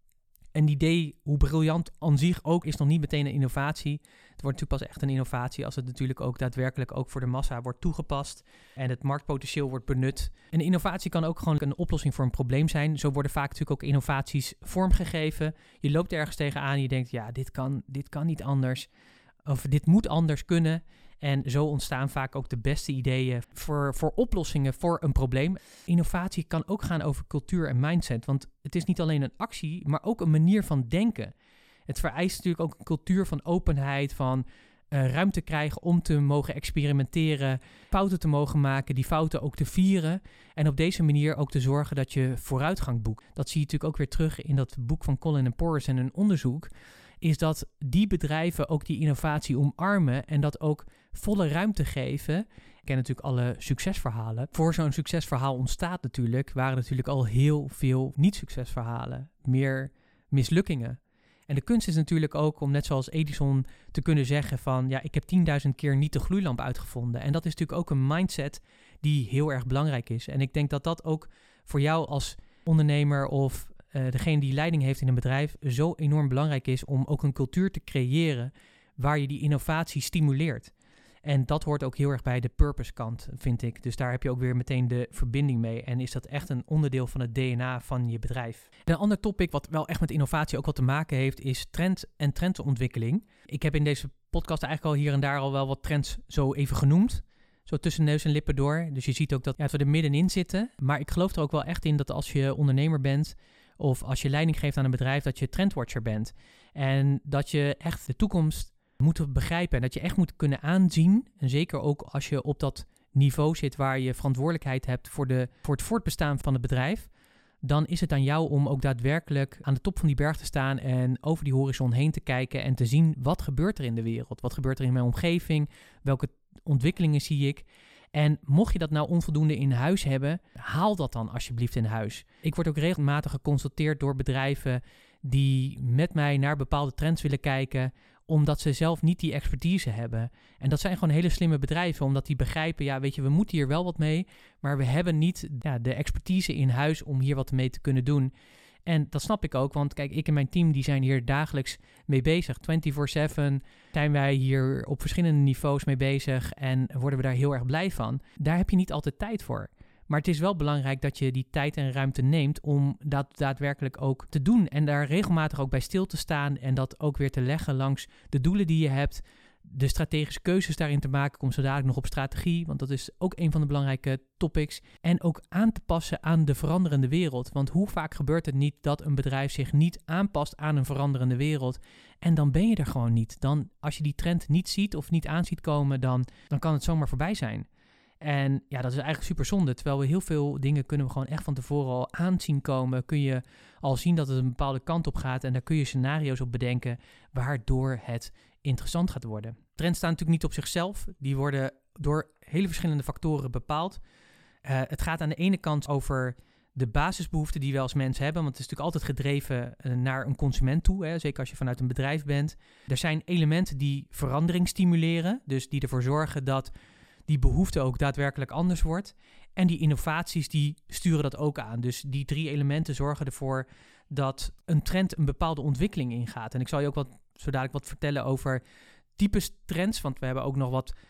Een idee, hoe briljant aan zich ook, is nog niet meteen een innovatie. Het wordt natuurlijk pas echt een innovatie als het natuurlijk ook daadwerkelijk ook voor de massa wordt toegepast en het marktpotentieel wordt benut. Een innovatie kan ook gewoon een oplossing voor een probleem zijn. Zo worden vaak natuurlijk ook innovaties vormgegeven. Je loopt ergens tegenaan en je denkt, ja, dit kan niet anders. Of dit moet anders kunnen. En zo ontstaan vaak ook de beste ideeën voor oplossingen voor een probleem. Innovatie kan ook gaan over cultuur en mindset. Want het is niet alleen een actie, maar ook een manier van denken. Het vereist natuurlijk ook een cultuur van openheid, van ruimte krijgen om te mogen experimenteren, fouten te mogen maken, die fouten ook te vieren. En op deze manier ook te zorgen dat je vooruitgang boekt. Dat zie je natuurlijk ook weer terug in dat boek van Collin en Porras en een onderzoek. Is dat die bedrijven ook die innovatie omarmen en dat ook volle ruimte geven. Ik ken natuurlijk alle succesverhalen. Voor zo'n succesverhaal ontstaat waren natuurlijk al heel veel niet-succesverhalen. Meer mislukkingen. En de kunst is natuurlijk ook om net zoals Edison te kunnen zeggen van, ja, ik heb 10.000 keer niet de gloeilamp uitgevonden. En dat is natuurlijk ook een mindset die heel erg belangrijk is. En ik denk dat dat ook voor jou als ondernemer of degene die leiding heeft in een bedrijf zo enorm belangrijk is om ook een cultuur te creëren waar je die innovatie stimuleert. En dat hoort ook heel erg bij de purpose kant, vind ik. Dus daar heb je ook weer meteen de verbinding mee. En is dat echt een onderdeel van het DNA van je bedrijf. Een ander topic wat wel echt met innovatie ook wat te maken heeft, is trend en trendontwikkeling. Ik heb in deze podcast eigenlijk al hier en daar al wel wat trends zo even genoemd. Zo tussen neus en lippen door. Dus je ziet ook dat we er middenin zitten. Maar ik geloof er ook wel echt in dat als je ondernemer bent of als je leiding geeft aan een bedrijf, dat je trendwatcher bent. En dat je echt de toekomst moet begrijpen en dat je echt moet kunnen aanzien. En zeker ook als je op dat niveau zit waar je verantwoordelijkheid hebt voor het voortbestaan van het bedrijf. Dan is het aan jou om ook daadwerkelijk aan de top van die berg te staan en over die horizon heen te kijken en te zien wat gebeurt er in de wereld. Wat gebeurt er in mijn omgeving? Welke ontwikkelingen zie ik? En mocht je dat nou onvoldoende in huis hebben, haal dat dan alsjeblieft in huis. Ik word ook regelmatig geconsulteerd door bedrijven die met mij naar bepaalde trends willen kijken, omdat ze zelf niet die expertise hebben. En dat zijn gewoon hele slimme bedrijven, omdat die begrijpen, ja, weet je, we moeten hier wel wat mee, maar we hebben niet de expertise in huis om hier wat mee te kunnen doen. En dat snap ik ook, want kijk, ik en mijn team die zijn hier dagelijks mee bezig. 24/7 zijn wij hier op verschillende niveaus mee bezig en worden we daar heel erg blij van. Daar heb je niet altijd tijd voor. Maar het is wel belangrijk dat je die tijd en ruimte neemt om dat daadwerkelijk ook te doen. En daar regelmatig ook bij stil te staan en dat ook weer te leggen langs de doelen die je hebt. De strategische keuzes daarin te maken. Kom zo dadelijk nog op strategie, want dat is ook een van de belangrijke topics. En ook aan te passen aan de veranderende wereld. Want hoe vaak gebeurt het niet dat een bedrijf zich niet aanpast aan een veranderende wereld? En dan ben je er gewoon niet. Dan, als je die trend niet ziet of niet aan ziet komen, dan kan het zomaar voorbij zijn. En ja, dat is eigenlijk super zonde. Terwijl we heel veel dingen kunnen we gewoon echt van tevoren al aanzien komen. Kun je al zien dat het een bepaalde kant op gaat. En daar kun je scenario's op bedenken waardoor het interessant gaat worden. Trends staan natuurlijk niet op zichzelf. Die worden door hele verschillende factoren bepaald. Het gaat aan de ene kant over de basisbehoeften die we als mens hebben. Want het is natuurlijk altijd gedreven naar een consument toe. Hè? Zeker als je vanuit een bedrijf bent. Er zijn elementen die verandering stimuleren. Dus die ervoor zorgen dat die behoefte ook daadwerkelijk anders wordt. En die innovaties die sturen dat ook aan. Dus die 3 elementen zorgen ervoor dat een trend een bepaalde ontwikkeling ingaat. En ik zal je ook zo dadelijk wat vertellen over types trends. Want we hebben ook nog wat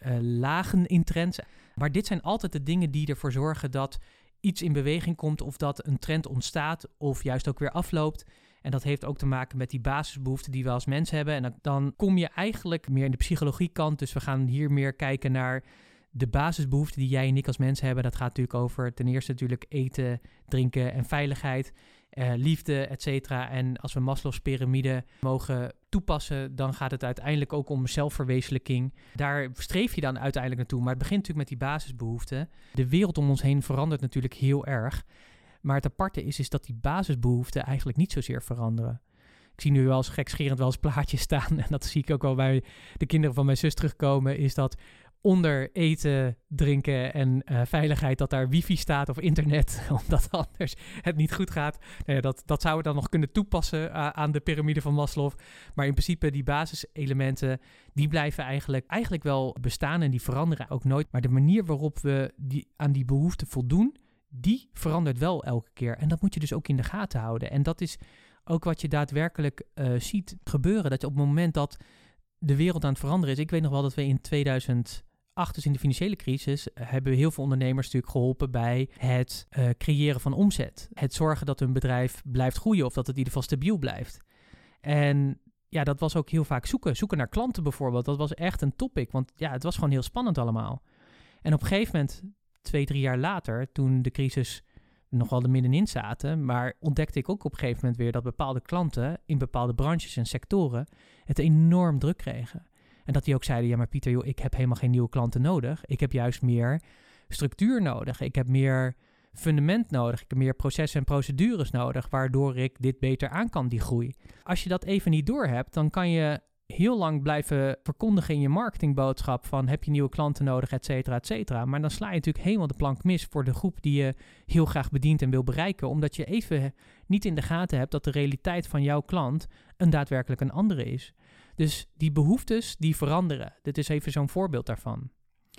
lagen in trends. Maar dit zijn altijd de dingen die ervoor zorgen dat iets in beweging komt of dat een trend ontstaat of juist ook weer afloopt. En dat heeft ook te maken met die basisbehoeften die we als mens hebben. En dan kom je eigenlijk meer in de psychologiekant. Dus we gaan hier meer kijken naar de basisbehoeften die jij en ik als mens hebben. Dat gaat natuurlijk over ten eerste natuurlijk eten, drinken en veiligheid, liefde, et cetera. En als we Maslow's piramide mogen toepassen, dan gaat het uiteindelijk ook om zelfverwezenlijking. Daar streef je dan uiteindelijk naartoe. Maar het begint natuurlijk met die basisbehoeften. De wereld om ons heen verandert natuurlijk heel erg. Maar het aparte is dat die basisbehoeften eigenlijk niet zozeer veranderen. Ik zie nu wel eens gekscherend wel eens plaatjes staan. En dat zie ik ook wel bij de kinderen van mijn zus terugkomen. Is dat onder eten, drinken en veiligheid dat daar wifi staat of internet. Omdat anders het niet goed gaat. Nou ja, dat zouden we dan nog kunnen toepassen aan de piramide van Maslow. Maar in principe die basiselementen die blijven eigenlijk wel bestaan. En die veranderen ook nooit. Maar de manier waarop we aan die behoeften voldoen, die verandert wel elke keer. En dat moet je dus ook in de gaten houden. En dat is ook wat je daadwerkelijk ziet gebeuren. Dat je op het moment dat de wereld aan het veranderen is. Ik weet nog wel dat we in 2008, dus in de financiële crisis, hebben heel veel ondernemers natuurlijk geholpen bij het creëren van omzet. Het zorgen dat hun bedrijf blijft groeien of dat het in ieder geval stabiel blijft. En ja, dat was ook heel vaak zoeken naar klanten bijvoorbeeld. Dat was echt een topic, want ja, het was gewoon heel spannend allemaal. En op een gegeven moment, 2-3 jaar later, toen de crisis nog wel er middenin zaten, maar ontdekte ik ook op een gegeven moment weer dat bepaalde klanten in bepaalde branches en sectoren het enorm druk kregen. En dat die ook zeiden, ja maar Pieter, joh, ik heb helemaal geen nieuwe klanten nodig. Ik heb juist meer structuur nodig. Ik heb meer fundament nodig. Ik heb meer processen en procedures nodig, waardoor ik dit beter aan kan, die groei. Als je dat even niet doorhebt, dan kan je heel lang blijven verkondigen in je marketingboodschap van heb je nieuwe klanten nodig, et cetera, et cetera. Maar dan sla je natuurlijk helemaal de plank mis voor de groep die je heel graag bedient en wil bereiken, omdat je even niet in de gaten hebt dat de realiteit van jouw klant daadwerkelijk een andere is. Dus die behoeftes, die veranderen. Dit is even zo'n voorbeeld daarvan.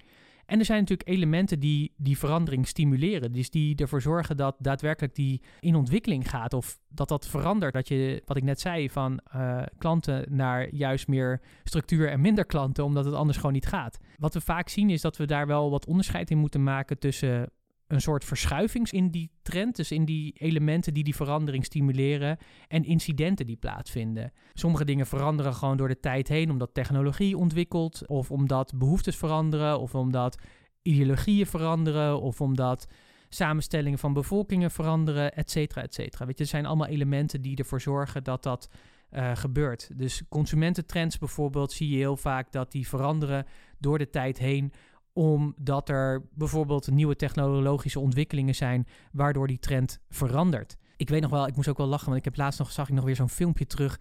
En er zijn natuurlijk elementen die verandering stimuleren. Dus die ervoor zorgen dat daadwerkelijk die in ontwikkeling gaat. Of dat verandert. Dat je, wat ik net zei, van klanten naar juist meer structuur en minder klanten. Omdat het anders gewoon niet gaat. Wat we vaak zien is dat we daar wel wat onderscheid in moeten maken tussen een soort verschuiving in die trend, dus in die elementen die verandering stimuleren en incidenten die plaatsvinden. Sommige dingen veranderen gewoon door de tijd heen, omdat technologie ontwikkelt, of omdat behoeftes veranderen, of omdat ideologieën veranderen, of omdat samenstellingen van bevolkingen veranderen, et cetera, et cetera. Weet je, er zijn allemaal elementen die ervoor zorgen dat dat gebeurt. Dus consumententrends bijvoorbeeld zie je heel vaak dat die veranderen door de tijd heen, omdat er bijvoorbeeld nieuwe technologische ontwikkelingen zijn, waardoor die trend verandert. Ik weet nog wel, ik moest ook wel lachen, want ik heb laatst zag ik nog weer zo'n filmpje terug,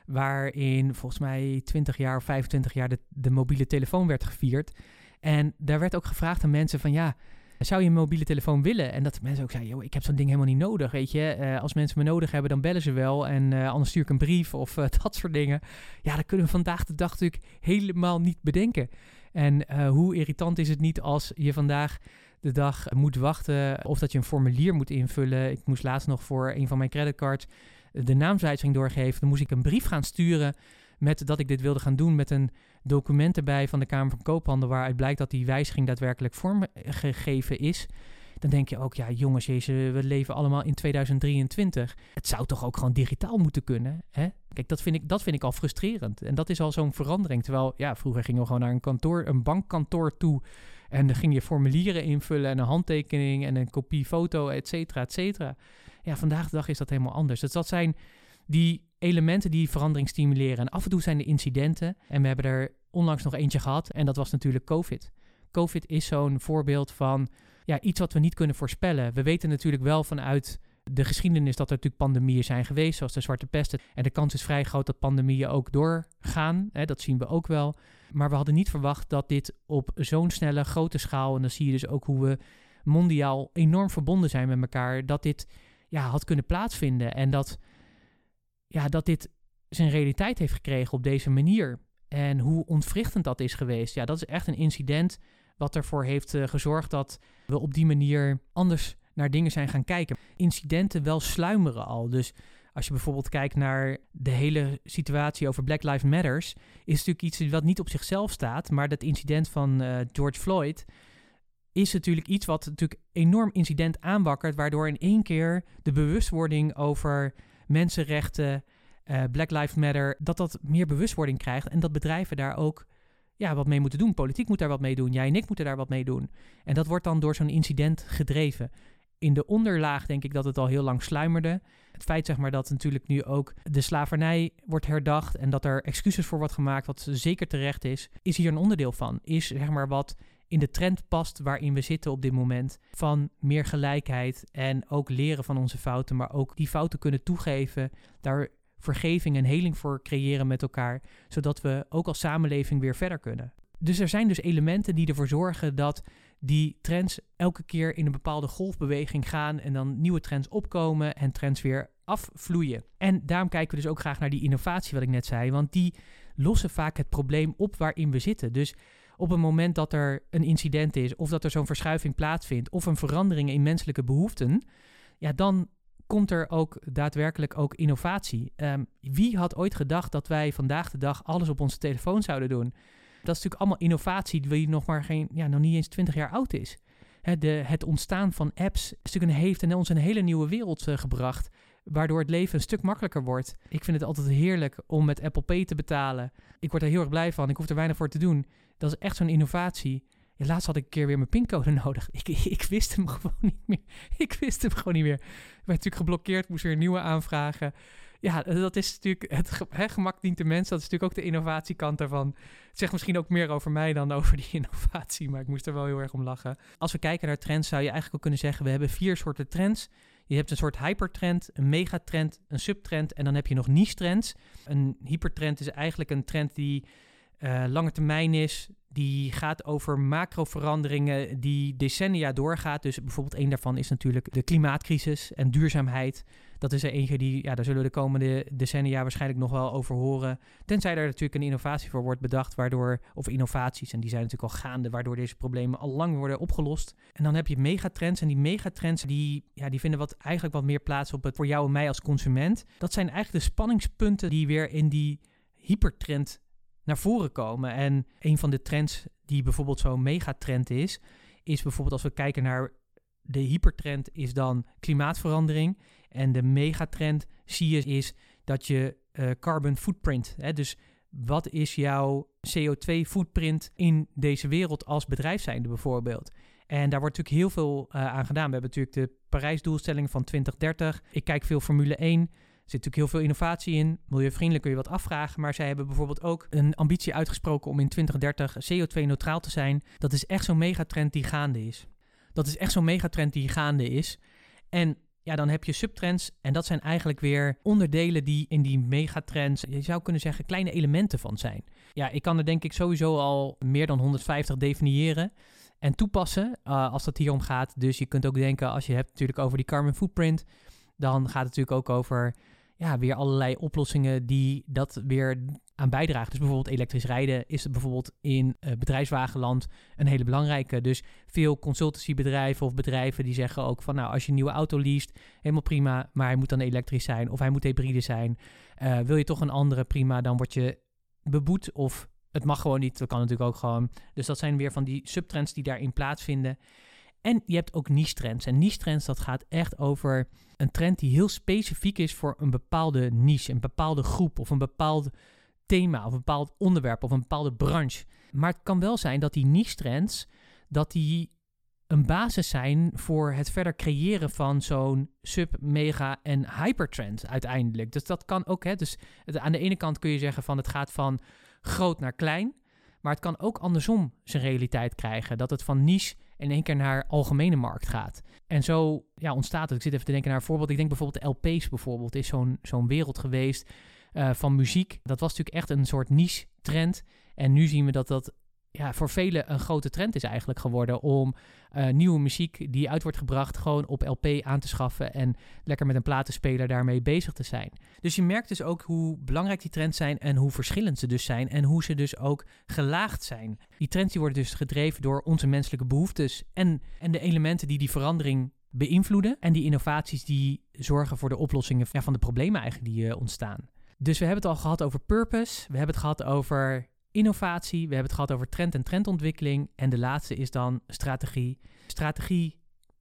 waarin volgens mij 20 jaar of 25 jaar de mobiele telefoon werd gevierd. En daar werd ook gevraagd aan mensen van ja, zou je een mobiele telefoon willen? En dat mensen ook zeiden, joh, ik heb zo'n ding helemaal niet nodig, weet je. Als mensen me nodig hebben, dan bellen ze wel. En anders stuur ik een brief of dat soort dingen. Ja, dat kunnen we vandaag de dag natuurlijk helemaal niet bedenken. En hoe irritant is het niet als je vandaag de dag moet wachten of dat je een formulier moet invullen. Ik moest laatst nog voor een van mijn creditcards de naamswijziging doorgeven. Dan moest ik een brief gaan sturen met dat ik dit wilde gaan doen met een document erbij van de Kamer van Koophandel waaruit blijkt dat die wijziging daadwerkelijk vormgegeven is. Dan denk je ook, ja jongens, we leven allemaal in 2023. Het zou toch ook gewoon digitaal moeten kunnen, hè? Kijk, dat vind ik al frustrerend. En dat is al zo'n verandering. Terwijl, ja, vroeger gingen we gewoon naar een bankkantoor toe. En dan ging je formulieren invullen en een handtekening en een kopie foto, et cetera, et cetera. Ja, vandaag de dag is dat helemaal anders. Dus dat zijn die elementen die verandering stimuleren. En af en toe zijn er incidenten. En we hebben er onlangs nog eentje gehad. En dat was natuurlijk COVID. COVID is zo'n voorbeeld van ja, iets wat we niet kunnen voorspellen. We weten natuurlijk wel vanuit de geschiedenis dat er natuurlijk pandemieën zijn geweest, zoals de Zwarte Pest. En de kans is vrij groot dat pandemieën ook doorgaan. Hè, dat zien we ook wel. Maar we hadden niet verwacht dat dit op zo'n snelle, grote schaal, en dan zie je dus ook hoe we mondiaal enorm verbonden zijn met elkaar, dat dit had kunnen plaatsvinden. En dat dit zijn realiteit heeft gekregen op deze manier. En hoe ontwrichtend dat is geweest. Ja, dat is echt een incident wat ervoor heeft gezorgd dat we op die manier anders naar dingen zijn gaan kijken. Incidenten wel sluimeren al. Dus als je bijvoorbeeld kijkt naar de hele situatie over Black Lives Matters, is natuurlijk iets wat niet op zichzelf staat, maar dat incident van George Floyd is natuurlijk iets wat natuurlijk enorm incident aanwakkert, waardoor in één keer de bewustwording over mensenrechten, Black Lives Matter, dat meer bewustwording krijgt en dat bedrijven daar ook wat mee moeten doen. Politiek moet daar wat mee doen. Jij en ik moeten daar wat mee doen. En dat wordt dan door zo'n incident gedreven. In de onderlaag denk ik dat het al heel lang sluimerde. Het feit zeg maar dat natuurlijk nu ook de slavernij wordt herdacht en dat er excuses voor wordt gemaakt, wat zeker terecht is hier een onderdeel van. Is zeg maar wat in de trend past waarin we zitten op dit moment. Van meer gelijkheid en ook leren van onze fouten, maar ook die fouten kunnen toegeven, daar vergeving en heling voor creëren met elkaar, zodat we ook als samenleving weer verder kunnen. Dus er zijn dus elementen die ervoor zorgen dat die trends elke keer in een bepaalde golfbeweging gaan en dan nieuwe trends opkomen en trends weer afvloeien. En daarom kijken we dus ook graag naar die innovatie wat ik net zei, want die lossen vaak het probleem op waarin we zitten. Dus op het moment dat er een incident is of dat er zo'n verschuiving plaatsvindt of een verandering in menselijke behoeften, dan komt er ook daadwerkelijk ook innovatie. Wie had ooit gedacht dat wij vandaag de dag alles op onze telefoon zouden doen? Dat is natuurlijk allemaal innovatie die nog niet eens 20 jaar oud is. Het ontstaan van apps heeft ons een hele nieuwe wereld gebracht, waardoor het leven een stuk makkelijker wordt. Ik vind het altijd heerlijk om met Apple Pay te betalen. Ik word er heel erg blij van. Ik hoef er weinig voor te doen. Dat is echt zo'n innovatie. Ja, laatst had ik een keer weer mijn pincode nodig. Ik wist hem gewoon niet meer. Ik werd natuurlijk geblokkeerd, moest weer een nieuwe aanvragen. Ja, dat is natuurlijk het gemak dient de mens. Dat is natuurlijk ook de innovatiekant daarvan. Het zegt misschien ook meer over mij dan over die innovatie, maar ik moest er wel heel erg om lachen. Als we kijken naar trends, zou je eigenlijk ook kunnen zeggen, we hebben 4 soorten trends. Je hebt een soort hypertrend, een megatrend, een subtrend en dan heb je nog niche trends. Een hypertrend is eigenlijk een trend die lange termijn is. Die gaat over macroveranderingen die decennia doorgaat. Dus bijvoorbeeld één daarvan is natuurlijk de klimaatcrisis en duurzaamheid. Dat is er eentje daar zullen we de komende decennia waarschijnlijk nog wel over horen. Tenzij er natuurlijk een innovatie voor wordt bedacht, of innovaties, en die zijn natuurlijk al gaande, waardoor deze problemen al lang worden opgelost. En dan heb je megatrends, en die megatrends die vinden eigenlijk wat meer plaats voor jou en mij als consument. Dat zijn eigenlijk de spanningspunten die weer in die hypertrend naar voren komen. En een van de trends die bijvoorbeeld zo'n megatrend is bijvoorbeeld als we kijken naar de hypertrend is dan klimaatverandering. En de megatrend zie je is dat je carbon footprint, dus wat is jouw CO2 footprint in deze wereld als bedrijf zijnde bijvoorbeeld. En daar wordt natuurlijk heel veel aan gedaan. We hebben natuurlijk de Parijsdoelstelling van 2030. Ik kijk veel Formule 1. Er zit natuurlijk heel veel innovatie in. Milieuvriendelijk kun je wat afvragen. Maar zij hebben bijvoorbeeld ook een ambitie uitgesproken om in 2030 CO2-neutraal te zijn. Dat is echt zo'n megatrend die gaande is. En ja, dan heb je subtrends. En dat zijn eigenlijk weer onderdelen die in die megatrends, je zou kunnen zeggen, kleine elementen van zijn. Ja, ik kan er denk ik sowieso al meer dan 150 definiëren en toepassen als het hier om gaat. Dus je kunt ook denken, als je hebt natuurlijk over die carbon footprint, dan gaat het natuurlijk ook over weer allerlei oplossingen die dat weer aan bijdragen. Dus bijvoorbeeld elektrisch rijden is het bijvoorbeeld in bedrijfswagenland een hele belangrijke. Dus veel consultancybedrijven of bedrijven die zeggen ook van als je een nieuwe auto leest, helemaal prima, maar hij moet dan elektrisch zijn of hij moet hybride zijn. Wil je toch een andere, prima, dan word je beboet of het mag gewoon niet. Dat kan natuurlijk ook gewoon. Dus dat zijn weer van die subtrends die daarin plaatsvinden. En je hebt ook niche trends. En niche trends, dat gaat echt over een trend die heel specifiek is voor een bepaalde niche, een bepaalde groep of een bepaald thema of een bepaald onderwerp of een bepaalde branche. Maar het kan wel zijn dat die niche trends, dat die een basis zijn voor het verder creëren van zo'n sub, mega en hypertrend uiteindelijk. Dus dat kan ook, dus aan de ene kant kun je zeggen van het gaat van groot naar klein, maar het kan ook andersom zijn realiteit krijgen, dat het van niche in één keer naar algemene markt gaat. En zo ontstaat het. Ik zit even te denken naar een voorbeeld. Ik denk bijvoorbeeld de LP's bijvoorbeeld is zo'n wereld geweest van muziek. Dat was natuurlijk echt een soort niche trend. En nu zien we dat voor velen een grote trend is eigenlijk geworden om nieuwe muziek die uit wordt gebracht gewoon op LP aan te schaffen en lekker met een platenspeler daarmee bezig te zijn. Dus je merkt dus ook hoe belangrijk die trends zijn en hoe verschillend ze dus zijn en hoe ze dus ook gelaagd zijn. Die trends die worden dus gedreven door onze menselijke behoeftes en de elementen die verandering beïnvloeden en die innovaties die zorgen voor de oplossingen van de problemen eigenlijk die ontstaan. Dus we hebben het al gehad over purpose, we hebben het gehad over innovatie, we hebben het gehad over trend en trendontwikkeling en de laatste is dan strategie. Strategie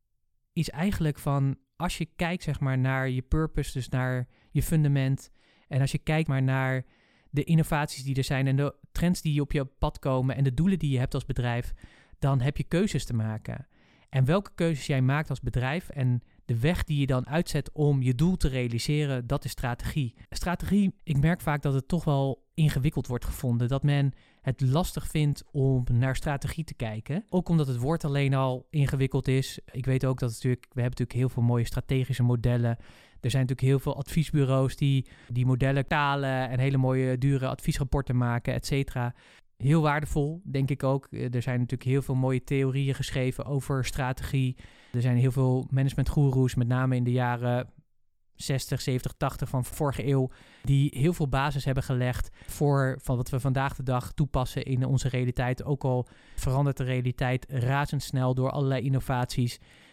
is eigenlijk van, als je kijkt zeg maar naar je purpose, dus naar je fundament en als je kijkt maar naar de innovaties die er zijn en de trends die op je pad komen en de doelen die je hebt als bedrijf, dan heb je keuzes te maken. En welke keuzes jij maakt als bedrijf en de weg die je dan uitzet om je doel te realiseren, dat is strategie. Strategie, ik merk vaak dat het toch wel ingewikkeld wordt gevonden. Dat men het lastig vindt om naar strategie te kijken. Ook omdat het woord alleen al ingewikkeld is. Ik weet ook dat we hebben natuurlijk heel veel mooie strategische modellen. Er zijn natuurlijk heel veel adviesbureaus die modellen talen en hele mooie dure adviesrapporten maken, et cetera. Heel waardevol, denk ik ook. Er zijn natuurlijk heel veel mooie theorieën geschreven over strategie. Er zijn heel veel managementgoeroes, met name in de jaren 60, 70, 80 van vorige eeuw, die heel veel basis hebben gelegd voor van wat we vandaag de dag toepassen in onze realiteit. Ook al verandert de realiteit razendsnel door allerlei innovaties.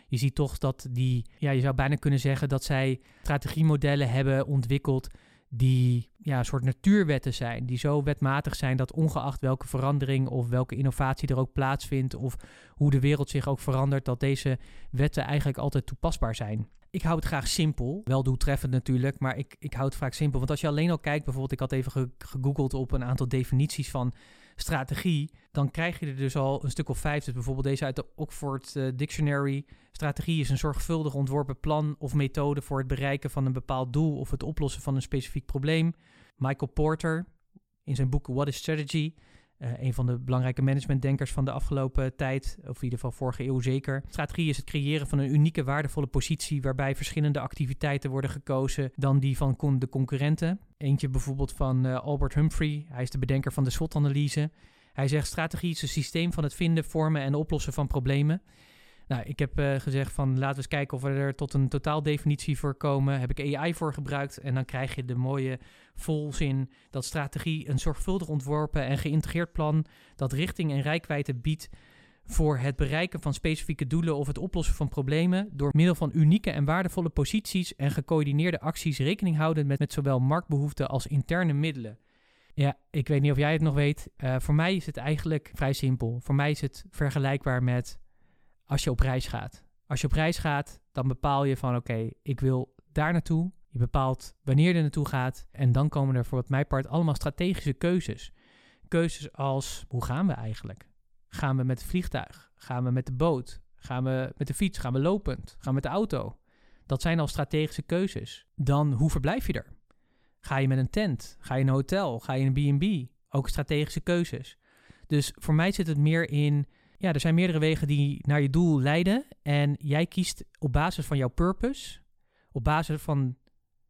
je ziet toch dat je zou bijna kunnen zeggen dat zij strategiemodellen hebben ontwikkeld die een soort natuurwetten zijn, die zo wetmatig zijn dat ongeacht welke verandering of welke innovatie er ook plaatsvindt of hoe de wereld zich ook verandert, dat deze wetten eigenlijk altijd toepasbaar zijn. Ik hou het graag simpel, wel doeltreffend natuurlijk, maar ik hou het vaak simpel. Want als je alleen al kijkt, bijvoorbeeld ik had even gegoogeld op een aantal definities van strategie, dan krijg je er dus al een stuk of 5. Dus bijvoorbeeld deze uit de Oxford Dictionary. Strategie is een zorgvuldig ontworpen plan of methode voor het bereiken van een bepaald doel of het oplossen van een specifiek probleem. Michael Porter, in zijn boek What is Strategy, een van de belangrijke managementdenkers van de afgelopen tijd, of in ieder geval vorige eeuw zeker. Strategie is het creëren van een unieke, waardevolle positie waarbij verschillende activiteiten worden gekozen dan die van de concurrenten. Eentje bijvoorbeeld van Albert Humphrey, hij is de bedenker van de SWOT-analyse. Hij zegt strategie is een systeem van het vinden, vormen en oplossen van problemen. Nou, ik heb gezegd van laten we eens kijken of we er tot een totaaldefinitie voor komen. Heb ik AI voor gebruikt en dan krijg je de mooie volzin dat strategie een zorgvuldig ontworpen en geïntegreerd plan dat richting en reikwijdte biedt voor het bereiken van specifieke doelen of het oplossen van problemen door middel van unieke en waardevolle posities en gecoördineerde acties rekening houden met zowel marktbehoeften als interne middelen. Ja, ik weet niet of jij het nog weet. Voor mij is het eigenlijk vrij simpel. Voor mij is het vergelijkbaar met als je op reis gaat. Als je op reis gaat, dan bepaal je van oké, ik wil daar naartoe. Je bepaalt wanneer je er naartoe gaat. En dan komen er voor wat mij part allemaal strategische keuzes. Keuzes als, hoe gaan we eigenlijk? Gaan we met het vliegtuig? Gaan we met de boot? Gaan we met de fiets? Gaan we lopend? Gaan we met de auto? Dat zijn al strategische keuzes. Dan, hoe verblijf je er? Ga je met een tent? Ga je in een hotel? Ga je in een B&B? Ook strategische keuzes. Dus voor mij zit het meer in, er zijn meerdere wegen die naar je doel leiden. En jij kiest op basis van jouw purpose, op basis van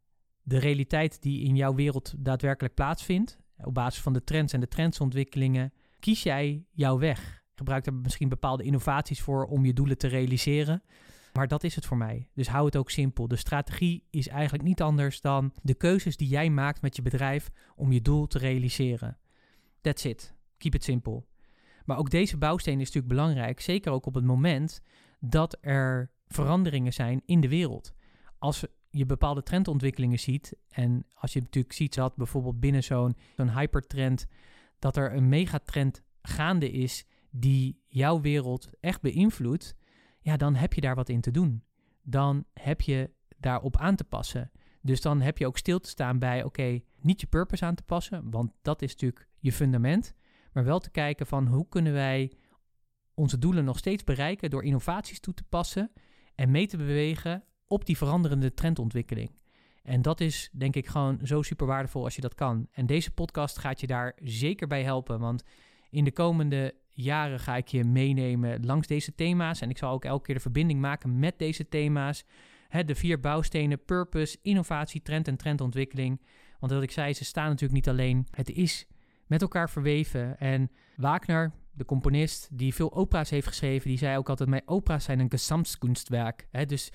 de realiteit die in jouw wereld daadwerkelijk plaatsvindt, op basis van de trends en de trendsontwikkelingen, kies jij jouw weg. Gebruik er misschien bepaalde innovaties voor om je doelen te realiseren. Maar dat is het voor mij. Dus hou het ook simpel. De strategie is eigenlijk niet anders dan de keuzes die jij maakt met je bedrijf om je doel te realiseren. That's it. Keep it simple. Maar ook deze bouwsteen is natuurlijk belangrijk, zeker ook op het moment dat er veranderingen zijn in de wereld. Als je bepaalde trendontwikkelingen ziet en als je natuurlijk ziet dat bijvoorbeeld binnen zo'n hypertrend, dat er een megatrend gaande is die jouw wereld echt beïnvloedt, dan heb je daar wat in te doen. Dan heb je daarop aan te passen. Dus dan heb je ook stil te staan bij, niet je purpose aan te passen, want dat is natuurlijk je fundament, maar wel te kijken van hoe kunnen wij onze doelen nog steeds bereiken door innovaties toe te passen en mee te bewegen op die veranderende trendontwikkeling. En dat is denk ik gewoon zo super waardevol als je dat kan. En deze podcast gaat je daar zeker bij helpen, want in de komende jaren ga ik je meenemen langs deze thema's en ik zal ook elke keer de verbinding maken met deze thema's. De 4 bouwstenen, purpose, innovatie, trend en trendontwikkeling. Want wat ik zei, ze staan natuurlijk niet alleen. Het is met elkaar verweven. En Wagner, de componist die veel opera's heeft geschreven, die zei ook altijd, mijn opera's zijn een Gesamtkunstwerk. Dus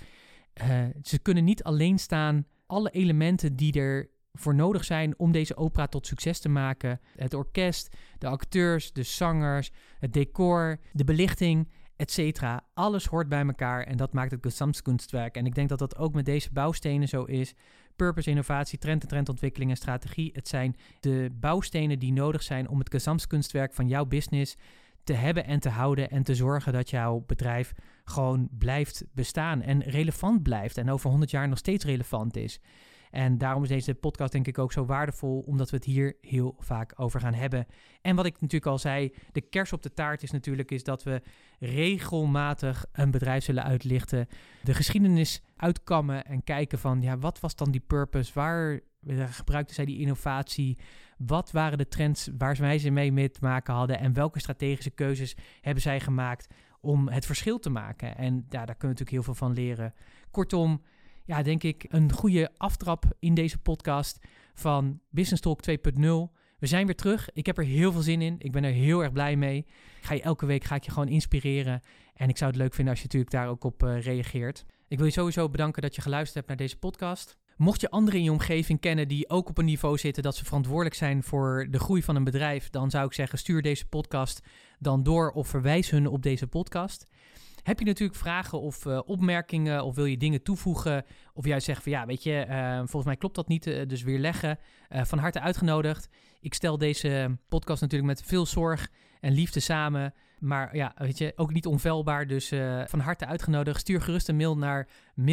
ze kunnen niet alleen staan. Alle elementen die er voor nodig zijn om deze opera tot succes te maken. Het orkest, de acteurs, de zangers, het decor, de belichting, etc. Alles hoort bij elkaar en dat maakt het Gesamtkunstwerk. En ik denk dat dat ook met deze bouwstenen zo is. Purpose, innovatie, trend en trendontwikkeling en strategie. Het zijn de bouwstenen die nodig zijn om het Gesamtkunstwerk van jouw business te hebben en te houden en te zorgen dat jouw bedrijf gewoon blijft bestaan en relevant blijft en over 100 jaar nog steeds relevant is. En daarom is deze podcast denk ik ook zo waardevol, omdat we het hier heel vaak over gaan hebben. En wat ik natuurlijk al zei, de kers op de taart is dat we regelmatig een bedrijf zullen uitlichten, de geschiedenis uitkammen en kijken van, wat was dan die purpose, waar gebruikten zij die innovatie, wat waren de trends waar wij ze mee te maken hadden en welke strategische keuzes hebben zij gemaakt om het verschil te maken. En daar kunnen we natuurlijk heel veel van leren. Kortom, denk ik een goede aftrap in deze podcast van Business Talk 2.0. We zijn weer terug. Ik heb er heel veel zin in. Ik ben er heel erg blij mee. Elke week ga ik je gewoon inspireren. En ik zou het leuk vinden als je natuurlijk daar ook op reageert. Ik wil je sowieso bedanken dat je geluisterd hebt naar deze podcast. Mocht je anderen in je omgeving kennen die ook op een niveau zitten dat ze verantwoordelijk zijn voor de groei van een bedrijf, dan zou ik zeggen stuur deze podcast dan door of verwijs hun op deze podcast. Heb je natuurlijk vragen of opmerkingen of wil je dingen toevoegen of juist zeggen van ja, weet je, volgens mij klopt dat niet, dus weerleggen. Van harte uitgenodigd. Ik stel deze podcast natuurlijk met veel zorg en liefde samen. Maar ja, weet je, ook niet onfeilbaar. Dus van harte uitgenodigd. Stuur gerust een mail naar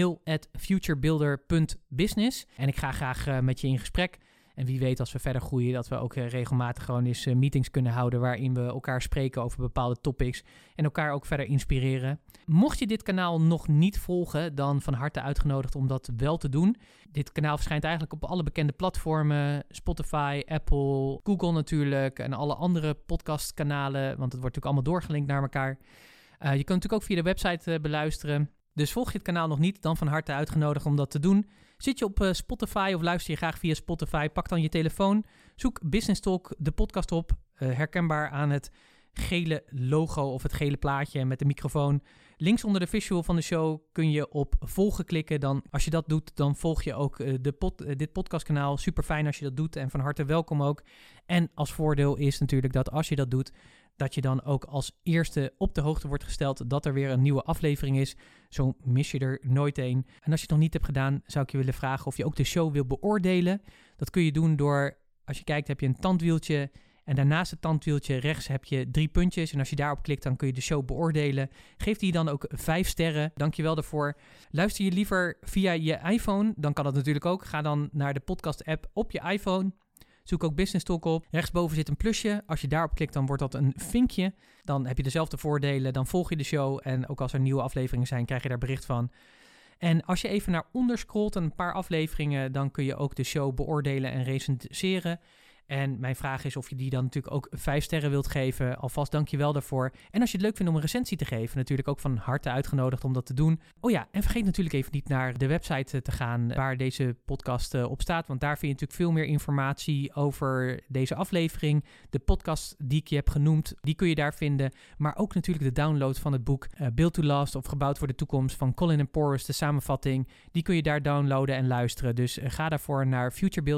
mail@futurebuilder.business. En ik ga graag met je in gesprek. En wie weet als we verder groeien, dat we ook regelmatig gewoon eens meetings kunnen houden waarin we elkaar spreken over bepaalde topics en elkaar ook verder inspireren. Mocht je dit kanaal nog niet volgen, dan van harte uitgenodigd om dat wel te doen. Dit kanaal verschijnt eigenlijk op alle bekende platformen, Spotify, Apple, Google natuurlijk en alle andere podcastkanalen, want het wordt natuurlijk allemaal doorgelinkt naar elkaar. Je kunt natuurlijk ook via de website beluisteren. Dus volg je het kanaal nog niet, dan van harte uitgenodigd om dat te doen. Zit je op Spotify of luister je graag via Spotify, pak dan je telefoon. Zoek Business Talk, de podcast op, herkenbaar aan het gele logo of het gele plaatje met de microfoon. Links onder de visual van de show kun je op volgen klikken. Dan, als je dat doet, dan volg je ook dit podcastkanaal. Super fijn als je dat doet en van harte welkom ook. En als voordeel is natuurlijk dat als je dat doet, dat je dan ook als eerste op de hoogte wordt gesteld dat er weer een nieuwe aflevering is. Zo mis je er nooit een. En als je het nog niet hebt gedaan, zou ik je willen vragen of je ook de show wil beoordelen. Dat kun je doen door, als je kijkt, heb je een tandwieltje. En daarnaast het tandwieltje rechts heb je 3 puntjes. En als je daarop klikt, dan kun je de show beoordelen. Geef die dan ook 5 sterren. Dankjewel daarvoor. Luister je liever via je iPhone, dan kan dat natuurlijk ook. Ga dan naar de podcast-app op je iPhone. Zoek ook Business Talk op. Rechtsboven zit een plusje. Als je daarop klikt, dan wordt dat een vinkje. Dan heb je dezelfde voordelen. Dan volg je de show. En ook als er nieuwe afleveringen zijn, krijg je daar bericht van. En als je even naar onder scrolt, een paar afleveringen, dan kun je ook de show beoordelen en recenseren. En mijn vraag is of je die dan natuurlijk ook 5 sterren wilt geven. Alvast dank je wel daarvoor. En als je het leuk vindt om een recensie te geven, natuurlijk ook van harte uitgenodigd om dat te doen. Oh ja, en vergeet natuurlijk even niet naar de website te gaan waar deze podcast op staat. Want daar vind je natuurlijk veel meer informatie over deze aflevering. De podcast die ik je heb genoemd, die kun je daar vinden. Maar ook natuurlijk de download van het boek Build to Last of Gebouwd voor de Toekomst van Colin & Porras, de samenvatting. Die kun je daar downloaden en luisteren. Dus ga daarvoor naar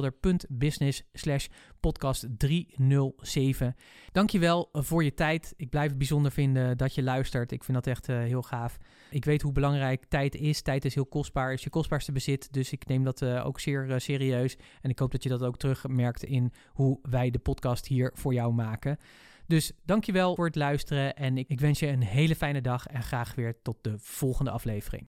futurebuilder.business/podcast 307. Dankjewel voor je tijd. Ik blijf het bijzonder vinden dat je luistert. Ik vind dat echt heel gaaf. Ik weet hoe belangrijk tijd is. Tijd is heel kostbaar, is je kostbaarste bezit. Dus ik neem dat ook zeer serieus. En ik hoop dat je dat ook terugmerkt in hoe wij de podcast hier voor jou maken. Dus dankjewel voor het luisteren. En ik wens je een hele fijne dag en graag weer tot de volgende aflevering.